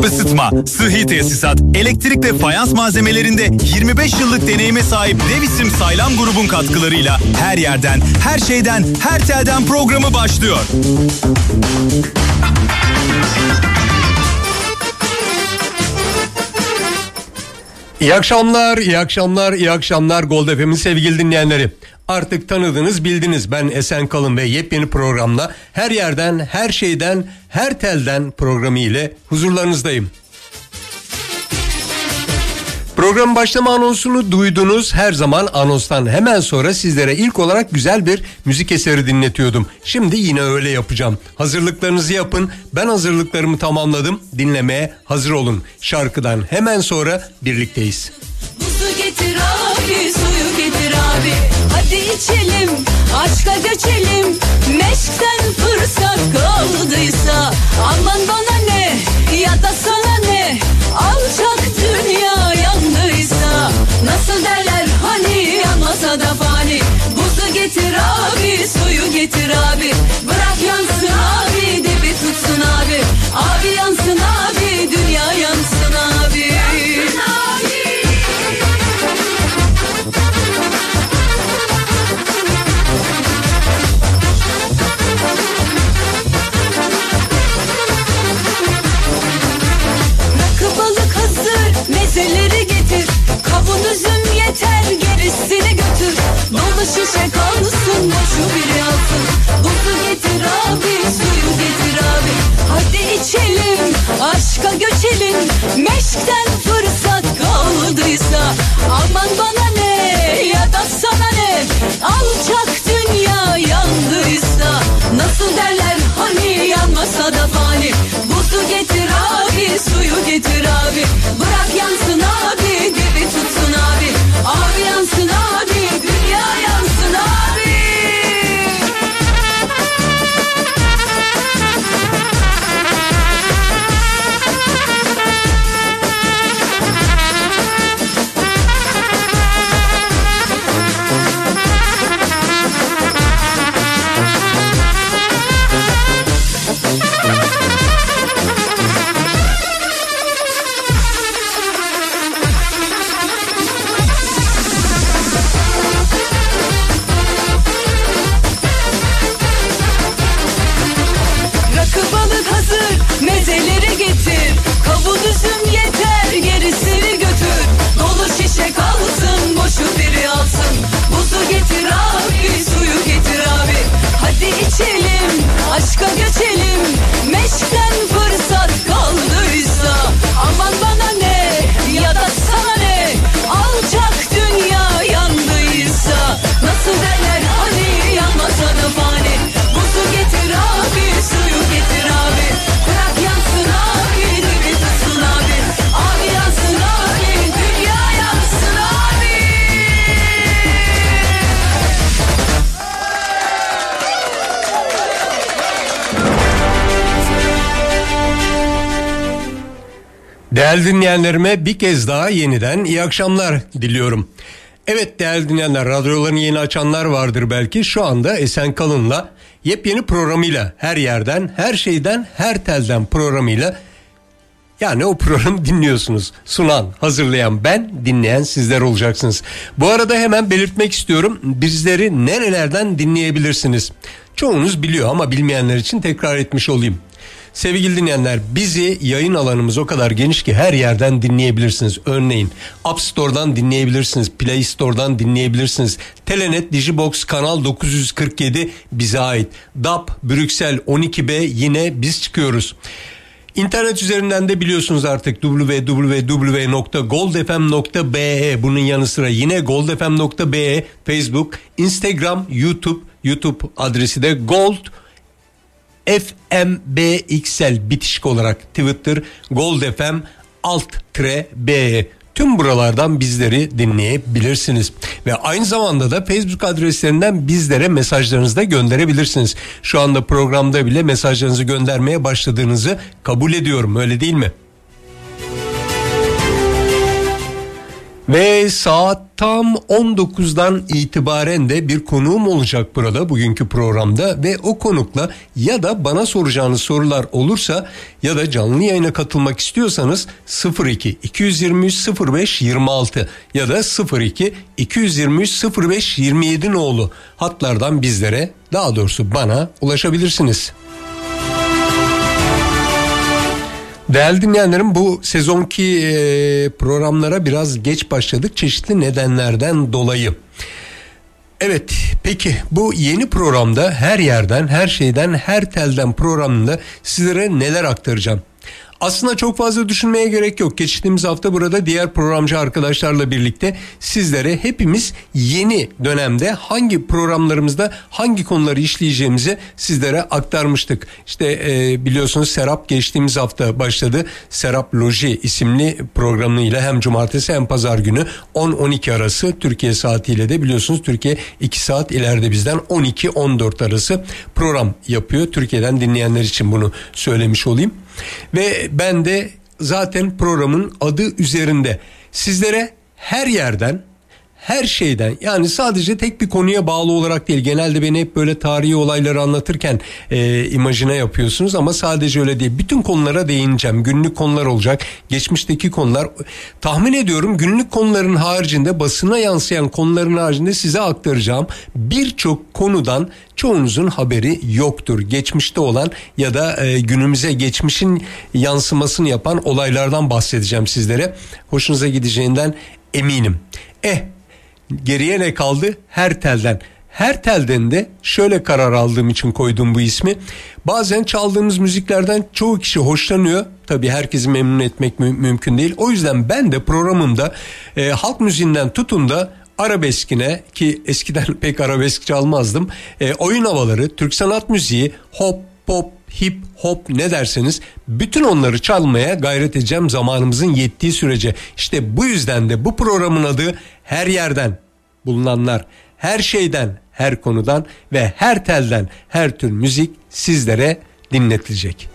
ısıtma, sıhhi tesisat, elektrik ve fayans malzemelerinde 25 yıllık deneyime sahip dev isim Saylan Grubun katkılarıyla her yerden, her şeyden, her telden programı başlıyor. İyi akşamlar, iyi akşamlar, iyi akşamlar Gold FM'in sevgili dinleyenleri. Artık tanıdınız, bildiniz. Ben Esen Kalın ve yepyeni programla her yerden, her şeyden, her telden programı ile huzurlarınızdayım. Programın başlama anonsunu duydunuz. Her zaman anonstan hemen sonra sizlere ilk olarak güzel bir müzik eseri dinletiyordum. Şimdi yine öyle yapacağım. Hazırlıklarınızı yapın. Ben hazırlıklarımı tamamladım. Dinlemeye hazır olun. Şarkıdan hemen sonra birlikteyiz. Buzu getir abi, suyu getir abi. Hadi içelim, aşka göçelim. Meşkten fırsat kaldıysa aman bana ne ya da sana ne. Alçak dünya yandıysa nasıl derler hani yanmasa da fani. Buzu getir abi, suyu getir abi. Bırak yansın abi, dibi tutsun abi. Abi yansın abi, dünya yansın abi. Yansın abi. Rakı balık hazır, mezeleri getir. Kavun üzüm yeter, gerisini götür. Dolu şişe kalsın, boşu biri alsın. Buzu getir abi, suyu getir abi. Hadi içelim, aşka göçelim. Meşkten fırsat kaldıysa aman bana ne ya da sana ne. Alçak dünya yandıysa nasıl derler hani yanmasa da fani. Buzu getir abi, suyu getir abi. Bırak yansın abi, dibi tutsun abi. Abi yansın abi, dünya yansın abi. Rakı balık hazır, mezeleri getir. Kavun üzüm yeter, gerisini götür. Dolu şişe kalsın, boşu biri alsın. Buzu getir abi, suyu getir abi. Hadi içelim, aşka göçelim. Meşkten fırsat kaldıysa aman bana ne ya da sana ne. Alçak dünya yandıysa nasıl derler hani yanmasa da fani. Buzu getir abi, suyu getir abi. Bırak yansın abi, dibi tutsun abi. Abi yansın abi, dünya yansın abi. Değerli dinleyenlerime bir kez daha yeniden iyi akşamlar diliyorum. Evet değerli dinleyenler, radyolarını yeni açanlar vardır belki. Şu anda Esen Kalın'la yepyeni programıyla her yerden, her şeyden, her telden programıyla, yani o programı dinliyorsunuz. Sunan, hazırlayan ben, dinleyen sizler olacaksınız. Bu arada hemen belirtmek istiyorum, bizleri nerelerden dinleyebilirsiniz? Çoğunuz biliyor ama bilmeyenler için tekrar etmiş olayım. Sevgili dinleyenler, bizi, yayın alanımız o kadar geniş ki her yerden dinleyebilirsiniz. Örneğin App Store'dan dinleyebilirsiniz, Play Store'dan dinleyebilirsiniz. Telenet, Digibox, Kanal 947 bize ait. DAB, Brüksel 12B yine biz çıkıyoruz. İnternet üzerinden de biliyorsunuz artık www.goldfm.be, bunun yanı sıra yine goldfm.be, Facebook, Instagram, YouTube adresi de Gold FMBXL bitişik olarak, Twitter Gold FM _BE. Tüm buralardan bizleri dinleyebilirsiniz. Ve aynı zamanda da Facebook adreslerinden bizlere mesajlarınızı da gönderebilirsiniz. Şu anda programda bile mesajlarınızı göndermeye başladığınızı kabul ediyorum, öyle değil mi? Ve saat tam 19'dan itibaren de bir konuğum olacak burada bugünkü programda ve o konukla ya da bana soracağınız sorular olursa ya da canlı yayına katılmak istiyorsanız 02 223 05 26 ya da 02 223 05 27 nolu hatlardan bizlere, daha doğrusu bana ulaşabilirsiniz. Değerli dinleyenlerim, bu sezonki programlara biraz geç başladık çeşitli nedenlerden dolayı. Evet, peki bu yeni programda her yerden, her şeyden, her telden programında sizlere neler aktaracağım? Aslında çok fazla düşünmeye gerek yok. Geçtiğimiz hafta burada diğer programcı arkadaşlarla birlikte sizlere hepimiz yeni dönemde hangi programlarımızda hangi konuları işleyeceğimizi sizlere aktarmıştık. İşte biliyorsunuz Serap geçtiğimiz hafta başladı. Serap Loji isimli programıyla hem cumartesi hem pazar günü 10-12 arası Türkiye saatiyle de biliyorsunuz Türkiye 2 saat ileride bizden 12-14 arası program yapıyor. Türkiye'den dinleyenler için bunu söylemiş olayım. Ve ben de zaten programın adı üzerinde sizlere her yerden, her şeyden, yani sadece tek bir konuya bağlı olarak değil, genelde beni hep böyle tarihi olayları anlatırken imajine yapıyorsunuz ama sadece öyle değil, bütün konulara değineceğim. Günlük konular olacak, geçmişteki konular, tahmin ediyorum günlük konuların haricinde, basına yansıyan konuların haricinde size aktaracağım birçok konudan çoğunuzun haberi yoktur. Geçmişte olan ya da günümüze geçmişin yansımasını yapan olaylardan bahsedeceğim sizlere. Hoşunuza gideceğinden eminim. Geriye ne kaldı? Her telden. Her telden de şöyle karar aldığım için koydum bu ismi. Bazen çaldığımız müziklerden çoğu kişi hoşlanıyor. Tabii herkesi memnun etmek mümkün değil. O yüzden ben de programımda halk müziğinden tutun da arabeskine, ki eskiden pek arabesk çalmazdım, oyun havaları, Türk sanat müziği, hop, pop, hip hop ne derseniz bütün onları çalmaya gayret edeceğim zamanımızın yettiği sürece. İşte bu yüzden de bu programın adı her yerden bulunanlar, her şeyden, her konudan ve her telden her tür müzik sizlere dinletilecek.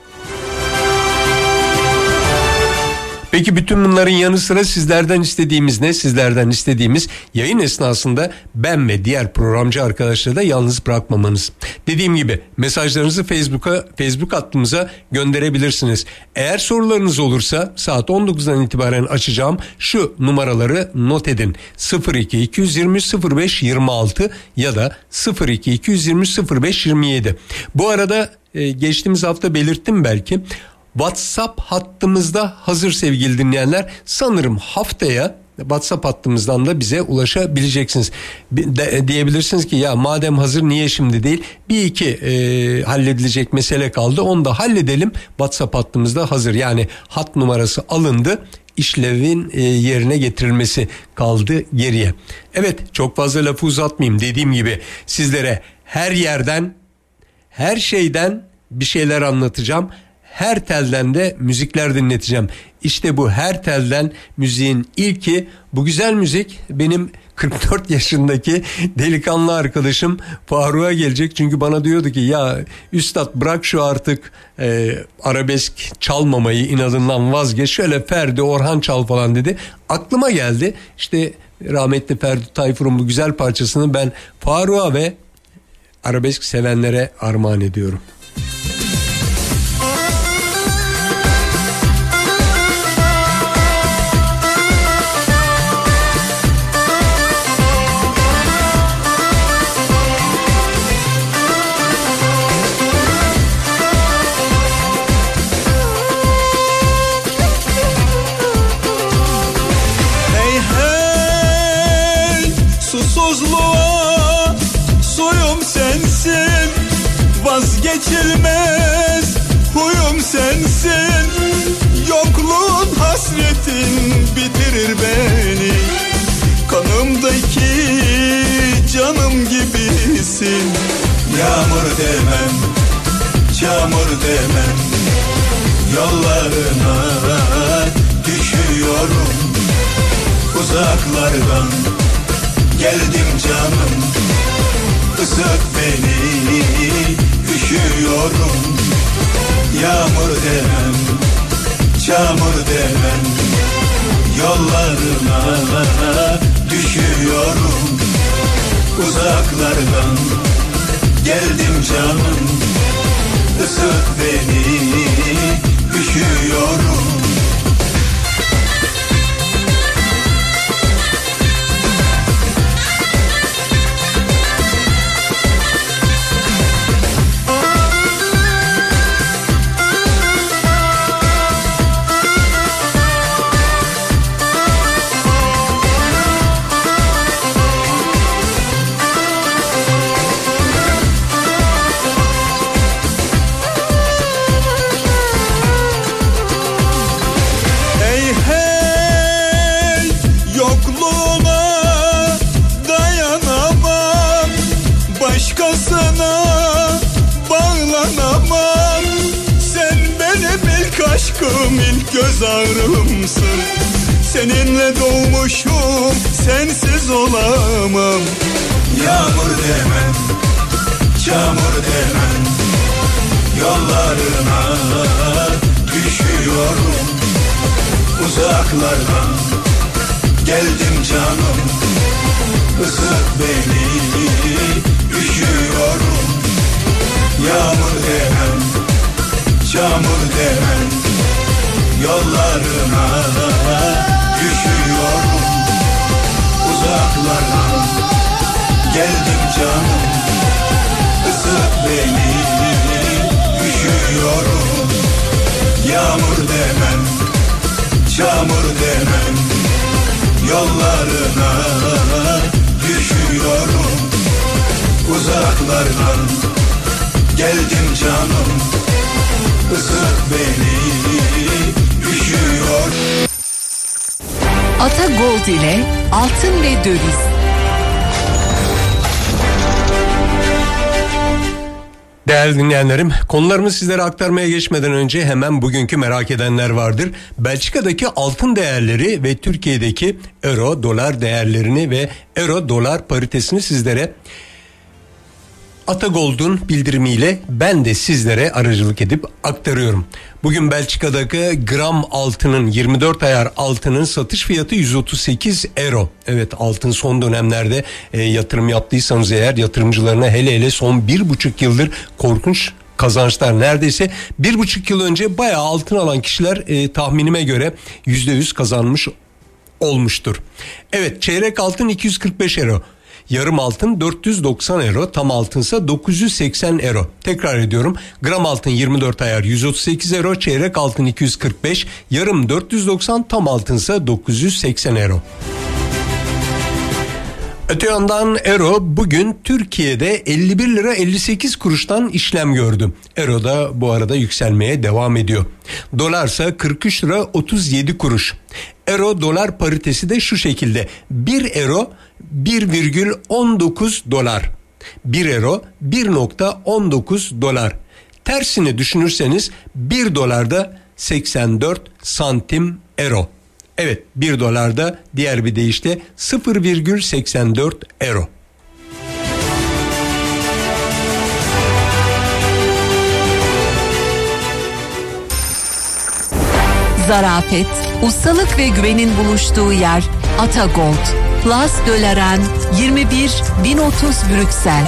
Peki bütün bunların yanı sıra sizlerden istediğimiz ne? Sizlerden istediğimiz yayın esnasında ben ve diğer programcı arkadaşları da yalnız bırakmamanız. Dediğim gibi mesajlarınızı Facebook hattımıza gönderebilirsiniz. Eğer sorularınız olursa saat 19'dan itibaren açacağım şu numaraları not edin. 02 223 05 26 ya da 02 223 05 27. Bu arada geçtiğimiz hafta belirttim belki. WhatsApp hattımızda hazır sevgili dinleyenler. Sanırım haftaya WhatsApp hattımızdan da bize ulaşabileceksiniz. Diyebilirsiniz ki ya madem hazır niye şimdi değil? Bir iki halledilecek mesele kaldı. Onu da halledelim. WhatsApp hattımızda hazır. Yani hat numarası alındı. İşlevin yerine getirilmesi kaldı geriye. Evet, çok fazla lafı uzatmayayım. Dediğim gibi sizlere her yerden, her şeyden bir şeyler anlatacağım. Her telden de müzikler dinleteceğim. İşte bu her telden müziğin ilki, bu güzel müzik benim 44 yaşındaki delikanlı arkadaşım Faruk'a gelecek. Çünkü bana diyordu ki ya üstad bırak şu artık arabesk çalmamayı, inadından vazgeç. Şöyle Ferdi, Orhan çal falan dedi. Aklıma geldi. İşte rahmetli Ferdi Tayfur'un bu güzel parçasını ben Faruk'a ve arabesk sevenlere armağan ediyorum. Vazgeçilmez huyum sensin, yokluğun hasretin bitirir beni. Kanımdaki canım gibisin. Yağmur demem, çamur demem, yollarına düşüyorum. Uzaklardan geldim canım, ısıt beni, üşüyorum. Yağmur demem, çamur demem, Yollarına düşüyorum uzaklardan. Geldim canım, ısıt beni, üşüyorum. Aşkım ilk göz ağrımsın. Seninle doğmuşum, sensiz olamam. Yağmur demem, çamur demem. Yollarına düşüyorum uzaklardan. Geldim canım, ısıt beni, üşüyorum. Yağmur demem, çamur demem. Yollarına düşüyorum uzaklardan. Geldim canım, ısıt beni, üşüyorum. Yağmur demem, çamur demem. Yollarına düşüyorum uzaklardan. Geldim canım, ısıt beni, üşüyor. Ata Gold ile altın ve döviz. Değerli dinleyenlerim, konularımı sizlere aktarmaya geçmeden önce hemen bugünkü merak edenler vardır. Belçika'daki altın değerleri ve Türkiye'deki euro dolar değerlerini ve euro dolar paritesini sizlere Atagold'un bildirimiyle ben de sizlere aracılık edip aktarıyorum. Bugün Belçika'daki gram altının 24 ayar altının satış fiyatı 138 euro. Evet, altın son dönemlerde yatırım yaptıysanız eğer, yatırımcılarına hele son 1,5 yıldır korkunç kazançlar, neredeyse 1,5 yıl önce bayağı altın alan kişiler tahminime göre %100 kazanmış olmuştur. Evet, çeyrek altın 245 euro. Yarım altın 490 euro, tam altınsa 980 euro. Tekrar ediyorum, gram altın 24 ayar 138 euro, çeyrek altın 245, yarım 490, tam altınsa 980 euro. Öte yandan euro bugün Türkiye'de 51 lira 58 kuruştan işlem gördü. Euro da bu arada yükselmeye devam ediyor. Dolarsa 43 lira 37 kuruş. Euro dolar paritesi de şu şekilde: 1 euro 1,19 dolar. 1 euro 1,19 dolar. Tersini düşünürseniz 1 dolarda 84 santim euro. Evet, 1 dolarda diğer bir deyişle 0,84 euro. Zarafet, ustalık ve güvenin buluştuğu yer Ata Gold. Place de la Reine 21 1030 Brüksel.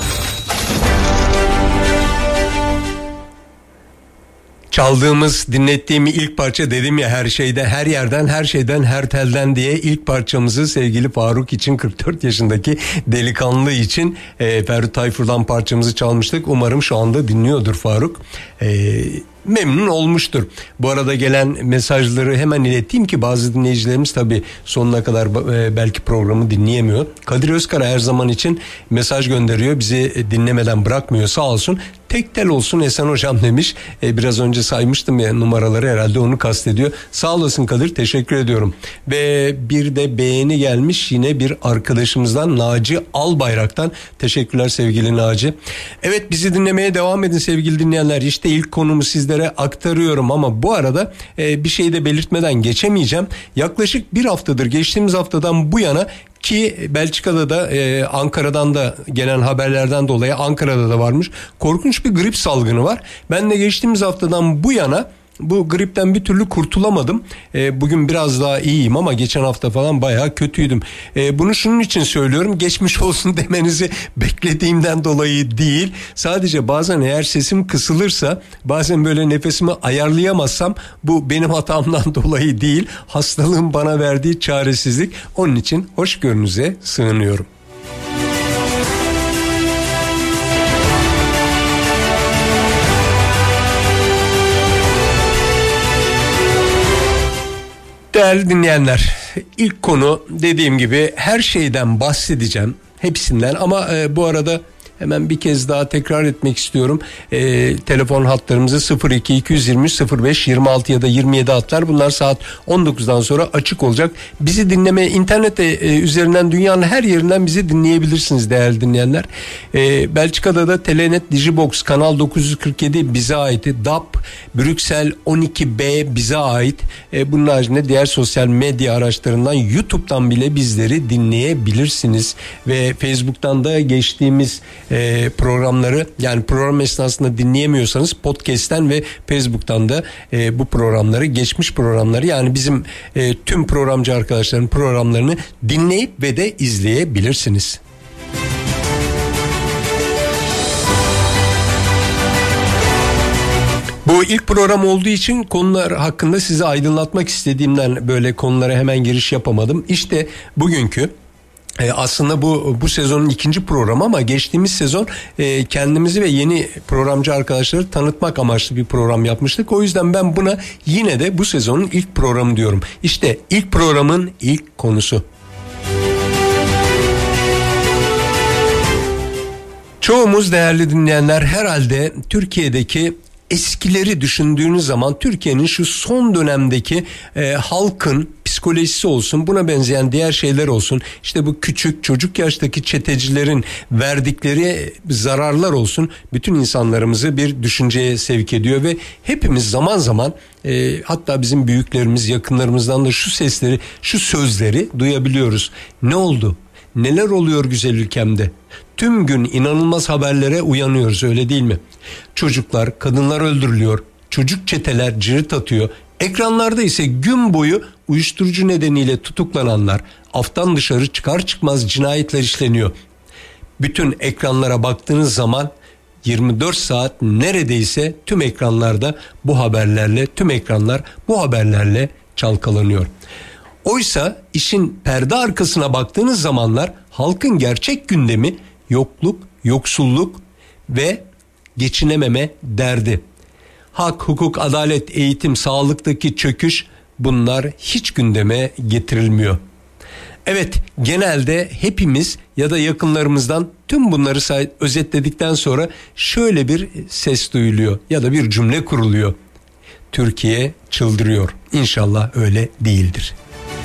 Çaldığımız, dinlettiğim ilk parça, dedim ya, her şeyde, her yerden, her şeyden, her telden diye ilk parçamızı sevgili Faruk için, 44 yaşındaki delikanlı için Ferdi Tayfur'dan parçamızı çalmıştık. Umarım şu anda dinliyordur Faruk. Memnun olmuştur. Bu arada gelen mesajları hemen ileteyim ki bazı dinleyicilerimiz tabii sonuna kadar belki programı dinleyemiyor. Kadir Özkara her zaman için mesaj gönderiyor, bizi dinlemeden bırakmıyor, sağ olsun. Tek tel olsun Esen hocam demiş. Biraz önce saymıştım ya numaraları, herhalde onu kastediyor. Sağ olasın Kadir, teşekkür ediyorum. Ve bir de beğeni gelmiş yine bir arkadaşımızdan, Naci Albayrak'tan. Teşekkürler sevgili Naci. Evet, bizi dinlemeye devam edin sevgili dinleyenler. İşte ilk konumu sizlere aktarıyorum ama bu arada bir şey de belirtmeden geçemeyeceğim. Yaklaşık bir haftadır, geçtiğimiz haftadan bu yana, ki Belçika'da da Ankara'dan da gelen haberlerden dolayı Ankara'da da varmış, korkunç bir grip salgını var. Ben de geçtiğimiz haftadan bu yana bu gripten bir türlü kurtulamadım. Bugün biraz daha iyiyim ama geçen hafta falan bayağı kötüydüm. Bunu şunun için söylüyorum, geçmiş olsun demenizi beklediğimden dolayı değil. Sadece bazen eğer sesim kısılırsa, bazen böyle nefesimi ayarlayamazsam bu benim hatamdan dolayı değil, hastalığın bana verdiği çaresizlik. Onun için hoşgörünüze sığınıyorum. Değerli dinleyenler, ilk konu dediğim gibi her şeyden bahsedeceğim, hepsinden, ama bu arada hemen bir kez daha tekrar etmek istiyorum. Telefon hatlarımızı 02 223 05 26 ya da 27 hatlar, bunlar saat 19'dan sonra açık olacak. Bizi dinlemeye internet üzerinden dünyanın her yerinden bizi dinleyebilirsiniz değerli dinleyenler. Belçika'da da Telenet Digibox Kanal 947 bize ait. DAB Brüksel 12B bize ait. Bunun haricinde diğer sosyal medya araçlarından, YouTube'dan bile bizleri dinleyebilirsiniz. Ve Facebook'tan da geçtiğimiz programları, yani program esnasında dinleyemiyorsanız podcast'ten ve Facebook'tan da bu programları, geçmiş programları, yani bizim tüm programcı arkadaşların programlarını dinleyip ve de izleyebilirsiniz. Bu ilk program olduğu için konular hakkında sizi aydınlatmak istediğimden böyle konulara hemen giriş yapamadım. İşte bugünkü aslında bu sezonun ikinci programı, ama geçtiğimiz sezon kendimizi ve yeni programcı arkadaşları tanıtmak amaçlı bir program yapmıştık. O yüzden ben buna yine de bu sezonun ilk programı diyorum. İşte ilk programın ilk konusu. Çoğumuz değerli dinleyenler herhalde Türkiye'deki eskileri düşündüğünüz zaman, Türkiye'nin şu son dönemdeki halkın psikolojisi olsun, buna benzeyen diğer şeyler olsun, işte bu küçük çocuk yaştaki çetecilerin verdikleri zararlar olsun, bütün insanlarımızı bir düşünceye sevk ediyor ve hepimiz zaman zaman hatta bizim büyüklerimiz, yakınlarımızdan da şu sesleri, şu sözleri duyabiliyoruz. Ne oldu? Neler oluyor güzel ülkemde? Tüm gün inanılmaz haberlere uyanıyoruz, öyle değil mi? Çocuklar, kadınlar öldürülüyor, çocuk çeteler cirit atıyor. Ekranlarda ise gün boyu uyuşturucu nedeniyle tutuklananlar, aftan dışarı çıkar çıkmaz cinayetler işleniyor. Bütün ekranlara baktığınız zaman 24 saat neredeyse tüm ekranlarda bu haberlerle, tüm ekranlar bu haberlerle çalkalanıyor. Oysa işin perde arkasına baktığınız zamanlar halkın gerçek gündemi yokluk, yoksulluk ve geçinememe derdi. Hak, hukuk, adalet, eğitim, sağlıktaki çöküş, bunlar hiç gündeme getirilmiyor. Evet, genelde hepimiz ya da yakınlarımızdan tüm bunları özetledikten sonra şöyle bir ses duyuluyor ya da bir cümle kuruluyor. Türkiye çıldırıyor. İnşallah öyle değildir.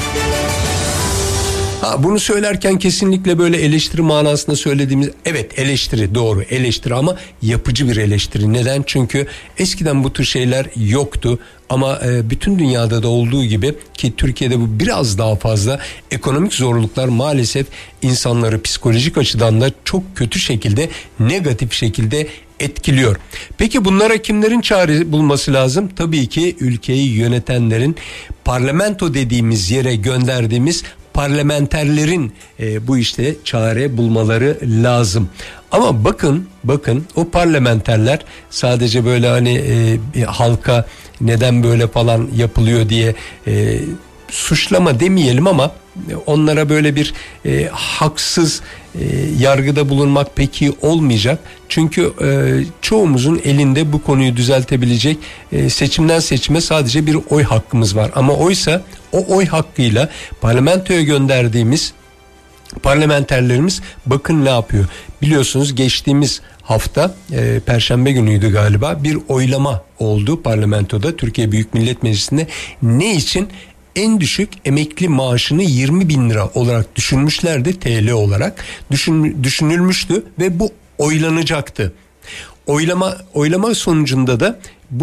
Bunu söylerken kesinlikle böyle eleştiri manasında söylediğimiz, evet eleştiri, doğru eleştiri, ama yapıcı bir eleştiri. Neden? Çünkü eskiden bu tür şeyler yoktu ama bütün dünyada da olduğu gibi, ki Türkiye'de bu biraz daha fazla, ekonomik zorluklar maalesef insanları psikolojik açıdan da çok kötü şekilde, negatif şekilde etkiliyor. Peki bunlara kimlerin çare bulması lazım? Tabii ki ülkeyi yönetenlerin, parlamento dediğimiz yere gönderdiğimiz parlamenterlerin bu işte çare bulmaları lazım. Ama bakın o parlamenterler sadece böyle hani halka neden böyle falan yapılıyor diye suçlama demeyelim, ama onlara böyle bir haksız yargıda bulunmak pek iyi olmayacak. Çünkü çoğumuzun elinde bu konuyu düzeltebilecek seçimden seçime sadece bir oy hakkımız var. Ama oysa o oy hakkıyla parlamentoya gönderdiğimiz parlamenterlerimiz bakın ne yapıyor. Biliyorsunuz geçtiğimiz hafta Perşembe günüydü galiba, bir oylama oldu parlamentoda, Türkiye Büyük Millet Meclisi'nde. Ne için? En düşük emekli maaşını 20.000 lira olarak düşünmüşlerdi, TL olarak düşünülmüştü ve bu oylanacaktı. Oylama sonucunda da bu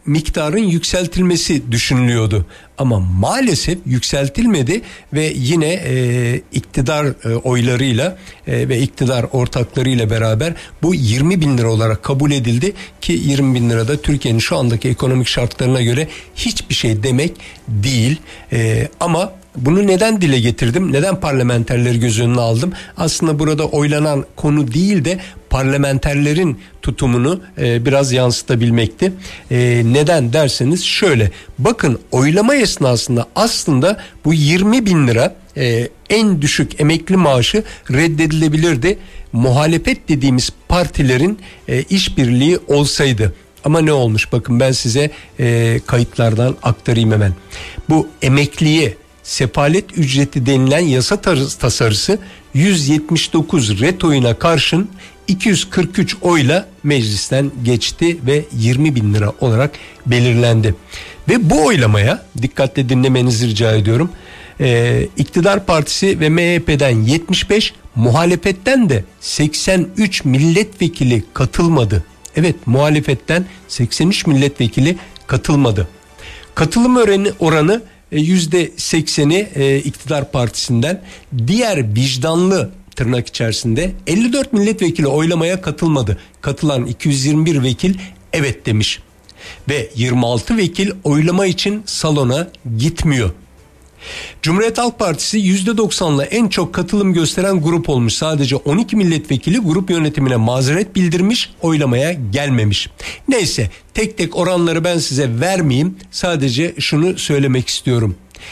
miktarın yükseltilmesi düşünülüyordu. Ama maalesef yükseltilmedi ve yine iktidar oylarıyla ve iktidar ortaklarıyla beraber bu 20 bin lira olarak kabul edildi ki 20 bin lira da Türkiye'nin şu andaki ekonomik şartlarına göre hiçbir şey demek değil. Ama bunu neden dile getirdim? Neden parlamenterleri göz önüne aldım? Aslında burada oylanan konu değil de parlamenterlerin tutumunu biraz yansıtabilmekti. Neden derseniz şöyle. Bakın oylama esnasında aslında bu 20 bin lira en düşük emekli maaşı reddedilebilirdi. Muhalefet dediğimiz partilerin işbirliği olsaydı. Ama ne olmuş? Bakın ben size kayıtlardan aktarayım hemen. Bu emekliye sefalet ücreti denilen yasa tasarısı 179 ret oyuna karşın 243 oyla meclisten geçti ve 20 bin lira olarak belirlendi. Ve bu oylamaya dikkatle dinlemenizi rica ediyorum. İktidar Partisi ve MHP'den 75, muhalefetten de 83 milletvekili katılmadı. Evet, muhalefetten 83 milletvekili katılmadı. Katılım oranı %80'i iktidar partisinden, diğer vicdanlı tırnak içerisinde 54 milletvekili oylamaya katılmadı. Katılan 221 vekil evet demiş ve 26 vekil oylama için salona gitmiyor. Cumhuriyet Halk Partisi %90'la en çok katılım gösteren grup olmuş. Sadece 12 milletvekili grup yönetimine mazeret bildirmiş, oylamaya gelmemiş. Neyse, tek tek oranları ben size vermeyeyim. Sadece şunu söylemek istiyorum.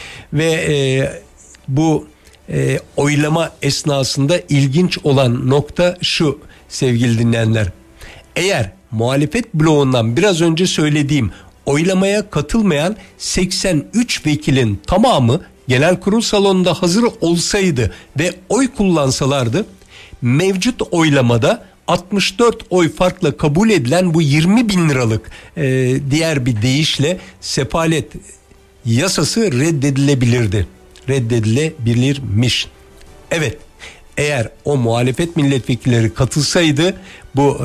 Ve bu oylama esnasında ilginç olan nokta şu sevgili dinleyenler. Eğer muhalefet bloğundan biraz önce söylediğim oylamaya katılmayan 83 vekilin tamamı genel kurul salonunda hazır olsaydı ve oy kullansalardı, mevcut oylamada 64 oy farkla kabul edilen bu 20 bin liralık diğer bir deyişle sefalet yasası reddedilebilirmiş. Evet, eğer o muhalefet milletvekilleri katılsaydı bu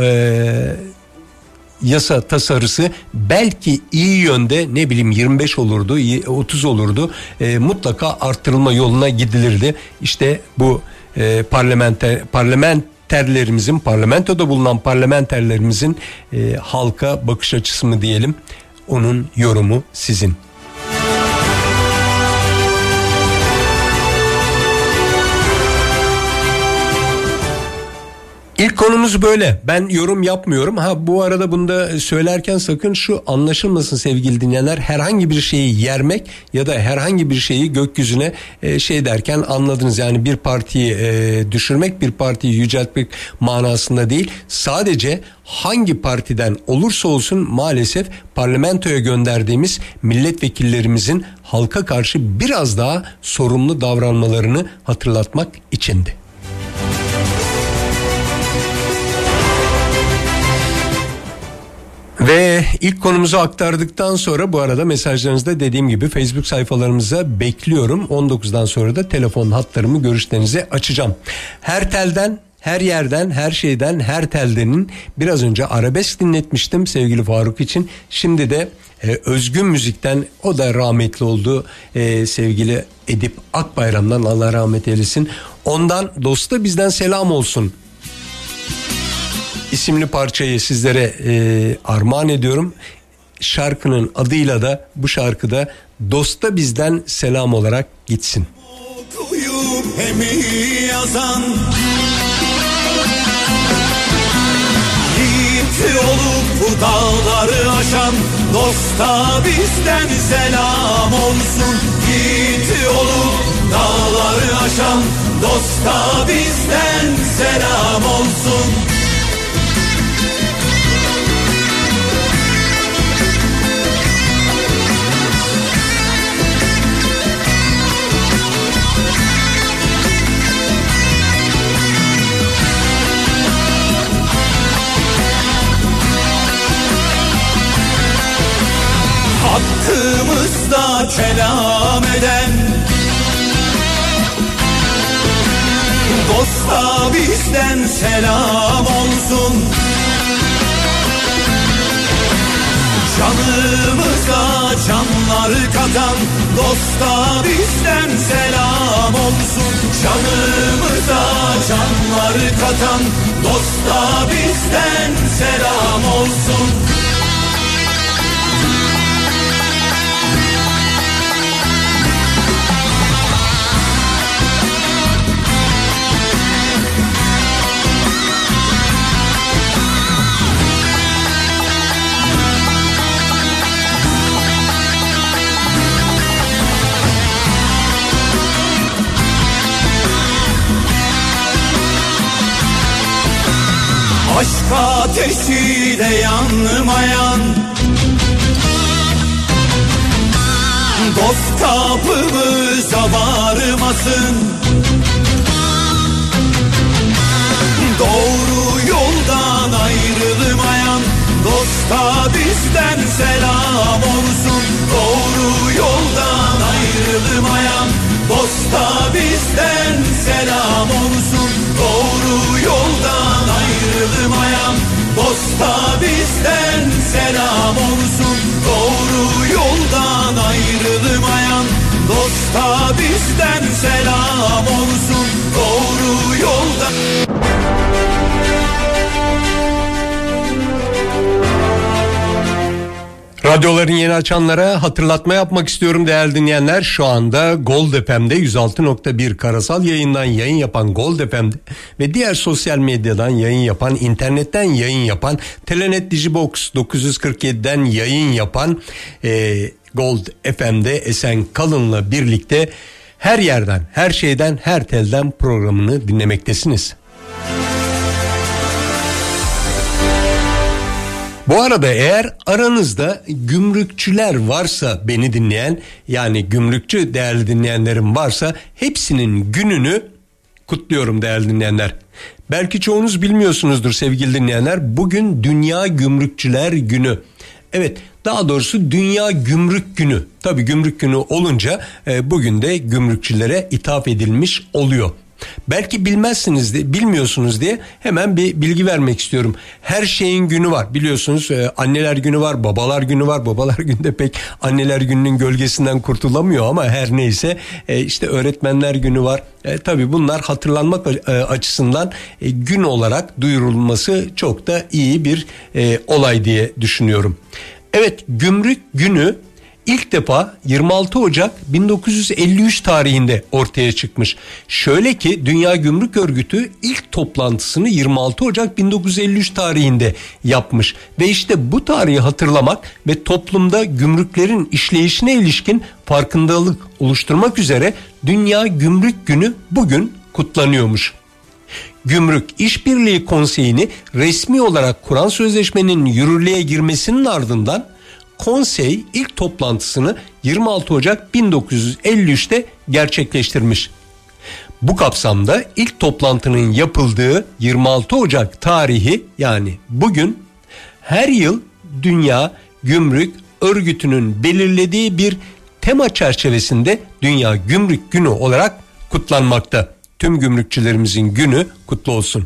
yasa tasarısı belki iyi yönde, ne bileyim 25 olurdu, 30 olurdu, mutlaka arttırılma yoluna gidilirdi. İşte bu parlamenterlerimizin, parlamentoda bulunan parlamenterlerimizin halka bakış açısı mı diyelim, onun yorumu sizin. İlk konumuz böyle. Ben yorum yapmıyorum. Bu arada bunu da söylerken sakın şu anlaşılmasın sevgili dinleyenler. Herhangi bir şeyi yermek ya da herhangi bir şeyi gökyüzüne derken anladınız. Yani bir partiyi düşürmek, bir partiyi yüceltmek manasında değil. Sadece hangi partiden olursa olsun maalesef parlamentoya gönderdiğimiz milletvekillerimizin halka karşı biraz daha sorumlu davranmalarını hatırlatmak içindi. Ve ilk konumuzu aktardıktan sonra bu arada mesajlarınızda dediğim gibi Facebook sayfalarımıza bekliyorum. 19'dan sonra da telefon hatlarımı görüşlerinize açacağım. Her telden, her yerden, her şeyden, her teldenin biraz önce arabesk dinletmiştim sevgili Faruk için. Şimdi de özgün müzikten, o da rahmetli oldu sevgili Edip Akbayram'dan, Allah rahmet eylesin. Ondan Dosta Bizden Selam Olsun isimli parçayı sizlere armağan ediyorum. Şarkının adıyla da bu şarkıda Dosta Bizden Selam olarak gitsin. Okuyup hem yazan, yiğit olup dağları aşan, dosta bizden selam olsun. Yiğit olup dağları aşan, dosta bizden selam olsun. Hakkımızda kelam eden, dosta bizden selam olsun. Canımıza canları katan dosta bizden selam olsun. Canımıza canları katan dosta bizden selam olsun. Aşk ateşiyle yanmayan dost kapımıza varmasın. Doğru yoldan ayrılmayan dosta bizden selam olsun. Doğru yoldan ayrılmayan dosta bizden selam olsun. Doğru yoldan ayrılmayan dosta bizden selam olsun. Doğru yoldan ayrılmayan dosta bizden selam olsun. Doğru yoldan. Radyoların yeni açanlara hatırlatma yapmak istiyorum değerli dinleyenler. Şu anda Gold FM'de 106.1 karasal yayından yayın yapan Gold FM'de ve diğer sosyal medyadan yayın yapan, internetten yayın yapan, Telenet Digibox 947'den yayın yapan Gold FM'de Esen Kalın'la birlikte her yerden, her şeyden, her telden programını dinlemektesiniz. Bu arada eğer aranızda gümrükçüler varsa beni dinleyen, yani gümrükçü değerli dinleyenlerim varsa hepsinin gününü kutluyorum değerli dinleyenler. Belki çoğunuz bilmiyorsunuzdur sevgili dinleyenler, bugün Dünya Gümrükçüler Günü. Evet, daha doğrusu Dünya Gümrük Günü. Tabii gümrük günü olunca bugün de gümrükçülere ithaf edilmiş oluyor. Belki bilmiyorsunuz diye hemen bir bilgi vermek istiyorum. Her şeyin günü var biliyorsunuz, anneler günü var, babalar günü var. Babalar günde pek anneler gününün gölgesinden kurtulamıyor ama her neyse, işte öğretmenler günü var. Tabii bunlar hatırlanmak açısından gün olarak duyurulması çok da iyi bir olay diye düşünüyorum. Evet, gümrük günü İlk defa 26 Ocak 1953 tarihinde ortaya çıkmış. Şöyle ki Dünya Gümrük Örgütü ilk toplantısını 26 Ocak 1953 tarihinde yapmış. Ve işte bu tarihi hatırlamak ve toplumda gümrüklerin işleyişine ilişkin farkındalık oluşturmak üzere Dünya Gümrük Günü bugün kutlanıyormuş. Gümrük İşbirliği Konseyi'ni resmi olarak kuran sözleşmenin yürürlüğe girmesinin ardından konsey ilk toplantısını 26 Ocak 1953'te gerçekleştirmiş. Bu kapsamda ilk toplantının yapıldığı 26 Ocak tarihi, yani bugün, her yıl Dünya Gümrük Örgütü'nün belirlediği bir tema çerçevesinde Dünya Gümrük Günü olarak kutlanmakta. Tüm gümrükçülerimizin günü kutlu olsun.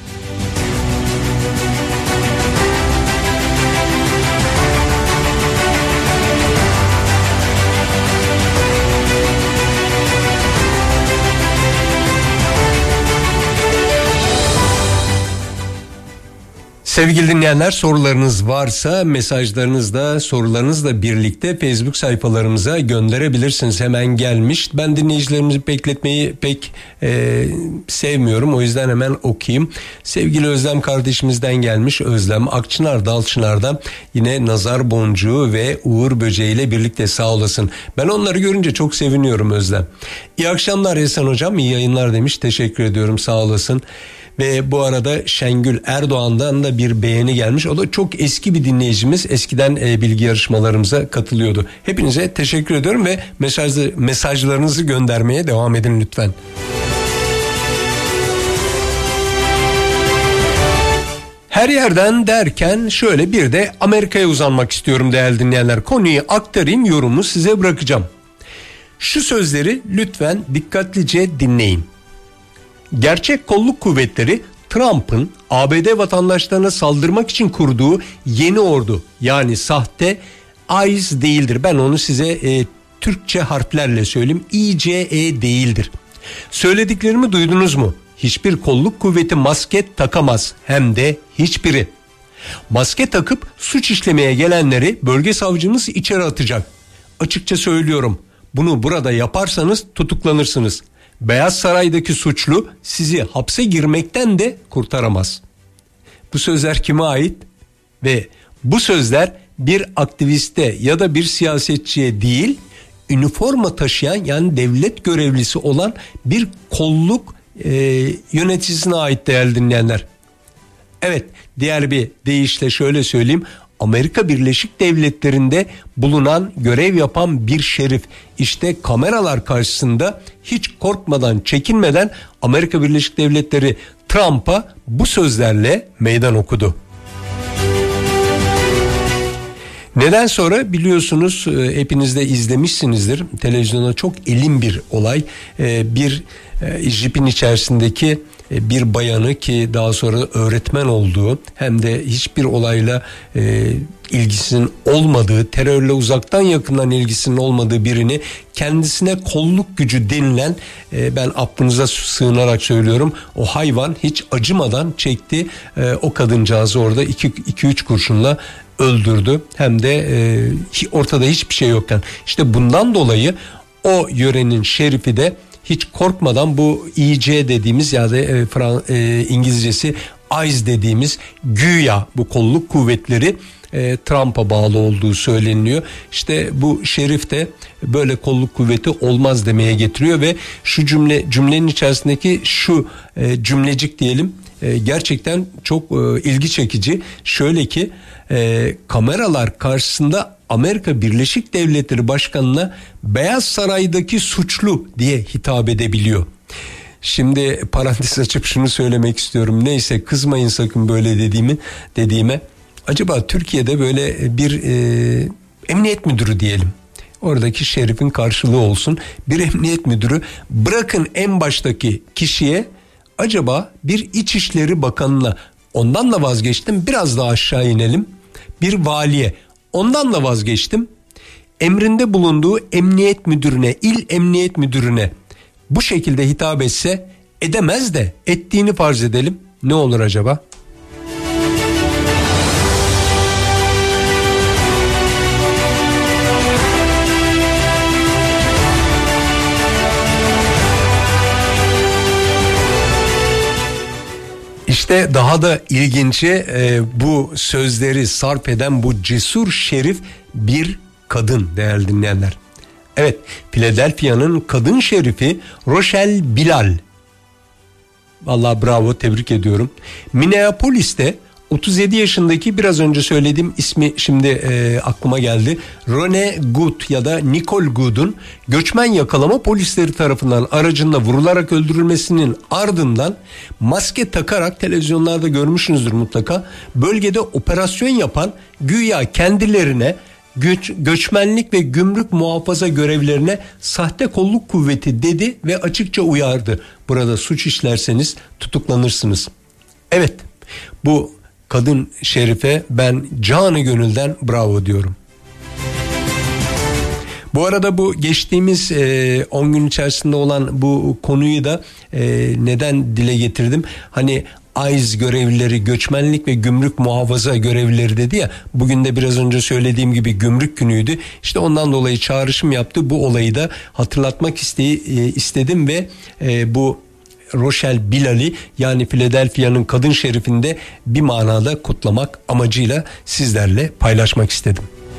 Sevgili dinleyenler, sorularınız varsa sorularınızla birlikte Facebook sayfalarımıza gönderebilirsiniz. Hemen gelmiş. Ben dinleyicilerimizi bekletmeyi pek sevmiyorum. O yüzden hemen okuyayım. Sevgili Özlem kardeşimizden gelmiş. Özlem Akçınar Dalçınar'da yine nazar boncuğu ve uğur böceğiyle birlikte, sağ olasın. Ben onları görünce çok seviniyorum Özlem. İyi akşamlar Esen Hocam, iyi yayınlar demiş. Teşekkür ediyorum, sağ olasın. Ve bu arada Şengül Erdoğan'dan da bir beğeni gelmiş. O da çok eski bir dinleyicimiz. Eskiden bilgi yarışmalarımıza katılıyordu. Hepinize teşekkür ediyorum ve mesajlarınızı göndermeye devam edin lütfen. Her yerden derken şöyle bir de Amerika'ya uzanmak istiyorum değerli dinleyenler. Konuyu aktarayım, yorumu size bırakacağım. Şu sözleri lütfen dikkatlice dinleyin. Gerçek kolluk kuvvetleri Trump'ın ABD vatandaşlarına saldırmak için kurduğu yeni ordu, yani sahte ICE değildir. Ben onu size Türkçe harflerle söyleyeyim. ICE değildir. Söylediklerimi duydunuz mu? Hiçbir kolluk kuvveti maske takamaz, hem de hiçbiri. Maske takıp suç işlemeye gelenleri bölge savcımız içeri atacak. Açıkça söylüyorum, bunu burada yaparsanız tutuklanırsınız. Beyaz Saray'daki suçlu sizi hapse girmekten de kurtaramaz. Bu sözler kime ait? Ve bu sözler bir aktiviste ya da bir siyasetçiye değil, üniforma taşıyan, yani devlet görevlisi olan bir kolluk yöneticisine ait değerli dinleyenler. Evet, diğer bir deyişle şöyle söyleyeyim. Amerika Birleşik Devletleri'nde bulunan, görev yapan bir şerif işte kameralar karşısında hiç korkmadan, çekinmeden Amerika Birleşik Devletleri Trump'a bu sözlerle meydan okudu. Neden sonra biliyorsunuz, hepiniz de izlemişsinizdir. Televizyona çok elin bir olay. Bir jipin içerisindeki bir bayanı, ki daha sonra öğretmen olduğu, hem de hiçbir olayla ilgisinin olmadığı, terörle uzaktan yakından ilgisinin olmadığı birini kendisine kolluk gücü denilen, ben aklınıza sığınarak söylüyorum, o hayvan hiç acımadan çekti, o kadıncağızı orada 2-3 kurşunla öldürdü. Hem de ortada hiçbir şey yokken. İşte bundan dolayı o yörenin şerifi de hiç korkmadan bu IC dediğimiz, ya da İngilizcesi ICE dediğimiz güya bu kolluk kuvvetleri Trump'a bağlı olduğu söyleniyor. İşte bu şerif de böyle kolluk kuvveti olmaz demeye getiriyor ve şu cümlenin içerisindeki şu cümlecik diyelim, gerçekten çok ilgi çekici. Şöyle ki, kameralar karşısında Amerika Birleşik Devletleri Başkanı'na Beyaz Saray'daki suçlu diye hitap edebiliyor. Şimdi parantez açıp şunu söylemek istiyorum. Neyse, kızmayın sakın böyle dediğime. Acaba Türkiye'de böyle bir emniyet müdürü diyelim, oradaki şerifin karşılığı olsun, bir emniyet müdürü, bırakın en baştaki kişiye, acaba bir İçişleri Bakanı'na, ondan da vazgeçtim, biraz daha aşağı inelim, bir valiye, ondan da vazgeçtim, emrinde bulunduğu emniyet müdürüne, il emniyet müdürüne bu şekilde hitap etse, edemez de ettiğini farz edelim, ne olur acaba? İşte daha da ilginci, bu sözleri sarf eden bu cesur şerif bir kadın değerli dinleyenler. Evet, Philadelphia'nın kadın şerifi Rochelle Bilal. Vallahi bravo, tebrik ediyorum. Minneapolis'te 37 yaşındaki, biraz önce söylediğim ismi şimdi aklıma geldi, Rene Good ya da Nicole Good'un göçmen yakalama polisleri tarafından aracında vurularak öldürülmesinin ardından maske takarak, televizyonlarda görmüşsünüzdür mutlaka, bölgede operasyon yapan, güya kendilerine göçmenlik ve gümrük muhafaza görevlerine sahte kolluk kuvveti dedi ve açıkça uyardı. Burada suç işlerseniz tutuklanırsınız. Evet, bu kadın şerife ben canı gönülden bravo diyorum. Bu arada bu geçtiğimiz 10 gün içerisinde olan bu konuyu da neden dile getirdim? Hani ICE görevlileri, göçmenlik ve gümrük muhafaza görevlileri dedi ya, bugün de biraz önce söylediğim gibi gümrük günüydü. İşte ondan dolayı çağrışım yaptı. Bu olayı da hatırlatmak istedim ve bu Rochelle Bilal'i, yani Philadelphia'nın kadın şerifinde bir manada kutlamak amacıyla sizlerle paylaşmak istedim.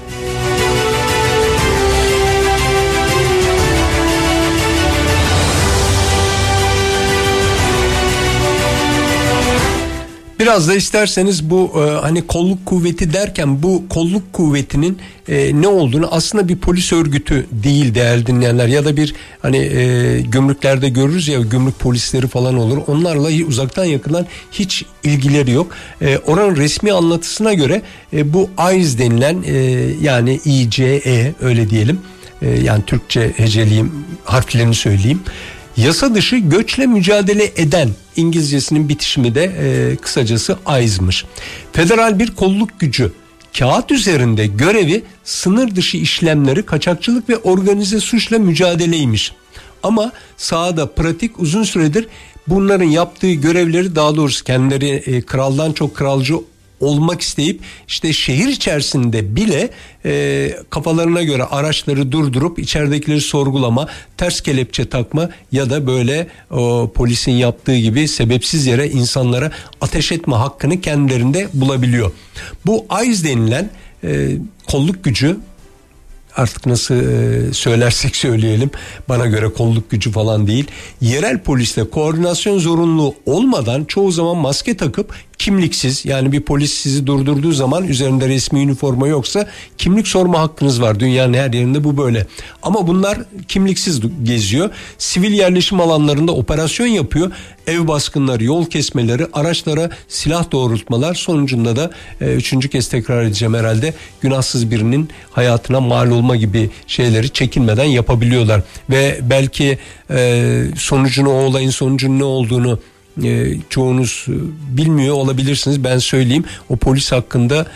Biraz da isterseniz bu hani kolluk kuvveti derken, bu kolluk kuvvetinin ne olduğunu, aslında bir polis örgütü değil değerli dinleyenler, ya da bir hani gümrüklerde görürüz ya, gümrük polisleri falan olur, onlarla uzaktan yakından hiç ilgileri yok. Oranın resmi anlatısına göre bu ICE denilen, yani ICE öyle diyelim, yani Türkçe heceleyeyim, harflerini söyleyeyim. Yasa dışı göçle mücadele eden, İngilizcesinin bitişimi de kısacası ICE'mış. Federal bir kolluk gücü. Kağıt üzerinde görevi sınır dışı işlemleri, kaçakçılık ve organize suçla mücadeleymiş. Ama sahada pratik uzun süredir bunların yaptığı görevleri, daha doğrusu kendileri kraldan çok kralcı olmak isteyip işte şehir içerisinde bile kafalarına göre araçları durdurup içeridekileri sorgulama, ters kelepçe takma ya da böyle polisin yaptığı gibi sebepsiz yere insanlara ateş etme hakkını kendilerinde bulabiliyor. Bu ICE denilen kolluk gücü, artık nasıl söylersek söyleyelim, bana göre kolluk gücü falan değil, yerel polisle koordinasyon zorunluluğu olmadan çoğu zaman maske takıp kimliksiz, yani bir polis sizi durdurduğu zaman üzerinde resmi üniforma yoksa kimlik sorma hakkınız var. Dünyanın her yerinde bu böyle. Ama bunlar kimliksiz geziyor. Sivil yerleşim alanlarında operasyon yapıyor. Ev baskınları, yol kesmeleri, araçlara silah doğrultmalar, sonucunda da 3. kez tekrar edeceğim herhalde, günahsız birinin hayatına mal olma gibi şeyleri çekinmeden yapabiliyorlar. Ve belki sonucunu, o olayın sonucunun ne olduğunu çoğunuz bilmiyor olabilirsiniz. Ben söyleyeyim. O polis hakkında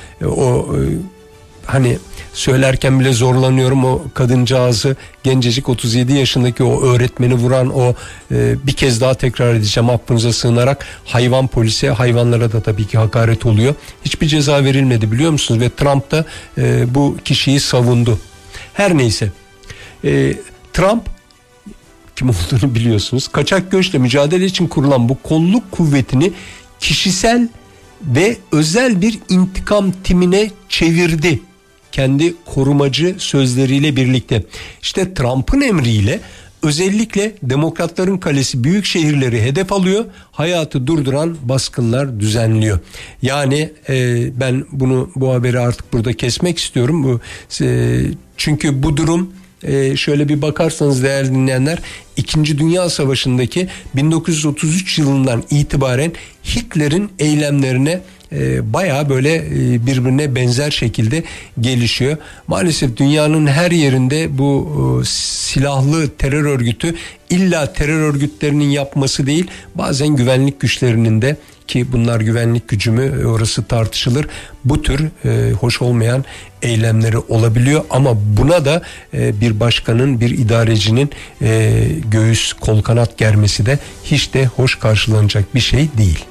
hani söylerken bile zorlanıyorum. O kadıncağızı, gencecik 37 yaşındaki o öğretmeni vuran, o bir kez daha tekrar edeceğim affınıza sığınarak, hayvan polise, hayvanlara da tabii ki hakaret oluyor. Hiçbir ceza verilmedi, biliyor musunuz? Ve Trump da bu kişiyi savundu. Her neyse. Trump kim olduğunu biliyorsunuz. Kaçak göçle mücadele için kurulan bu kolluk kuvvetini kişisel ve özel bir intikam timine çevirdi. Kendi korumacı sözleriyle birlikte. İşte Trump'ın emriyle özellikle demokratların kalesi büyük şehirleri hedef alıyor. Hayatı durduran baskınlar düzenliyor. Yani ben bu haberi artık burada kesmek istiyorum. Çünkü bu durum, şöyle bir bakarsanız değerli dinleyenler, 2. Dünya Savaşı'ndaki 1933 yılından itibaren Hitler'in eylemlerine bayağı böyle birbirine benzer şekilde gelişiyor. Maalesef dünyanın her yerinde bu silahlı terör örgütü, illa terör örgütlerinin yapması değil, bazen güvenlik güçlerinin de, ki bunlar güvenlik gücü mü orası tartışılır, bu tür hoş olmayan eylemleri olabiliyor. Ama buna da bir başkanın, bir idarecinin göğüs kol kanat germesi de hiç de hoş karşılanacak bir şey değil.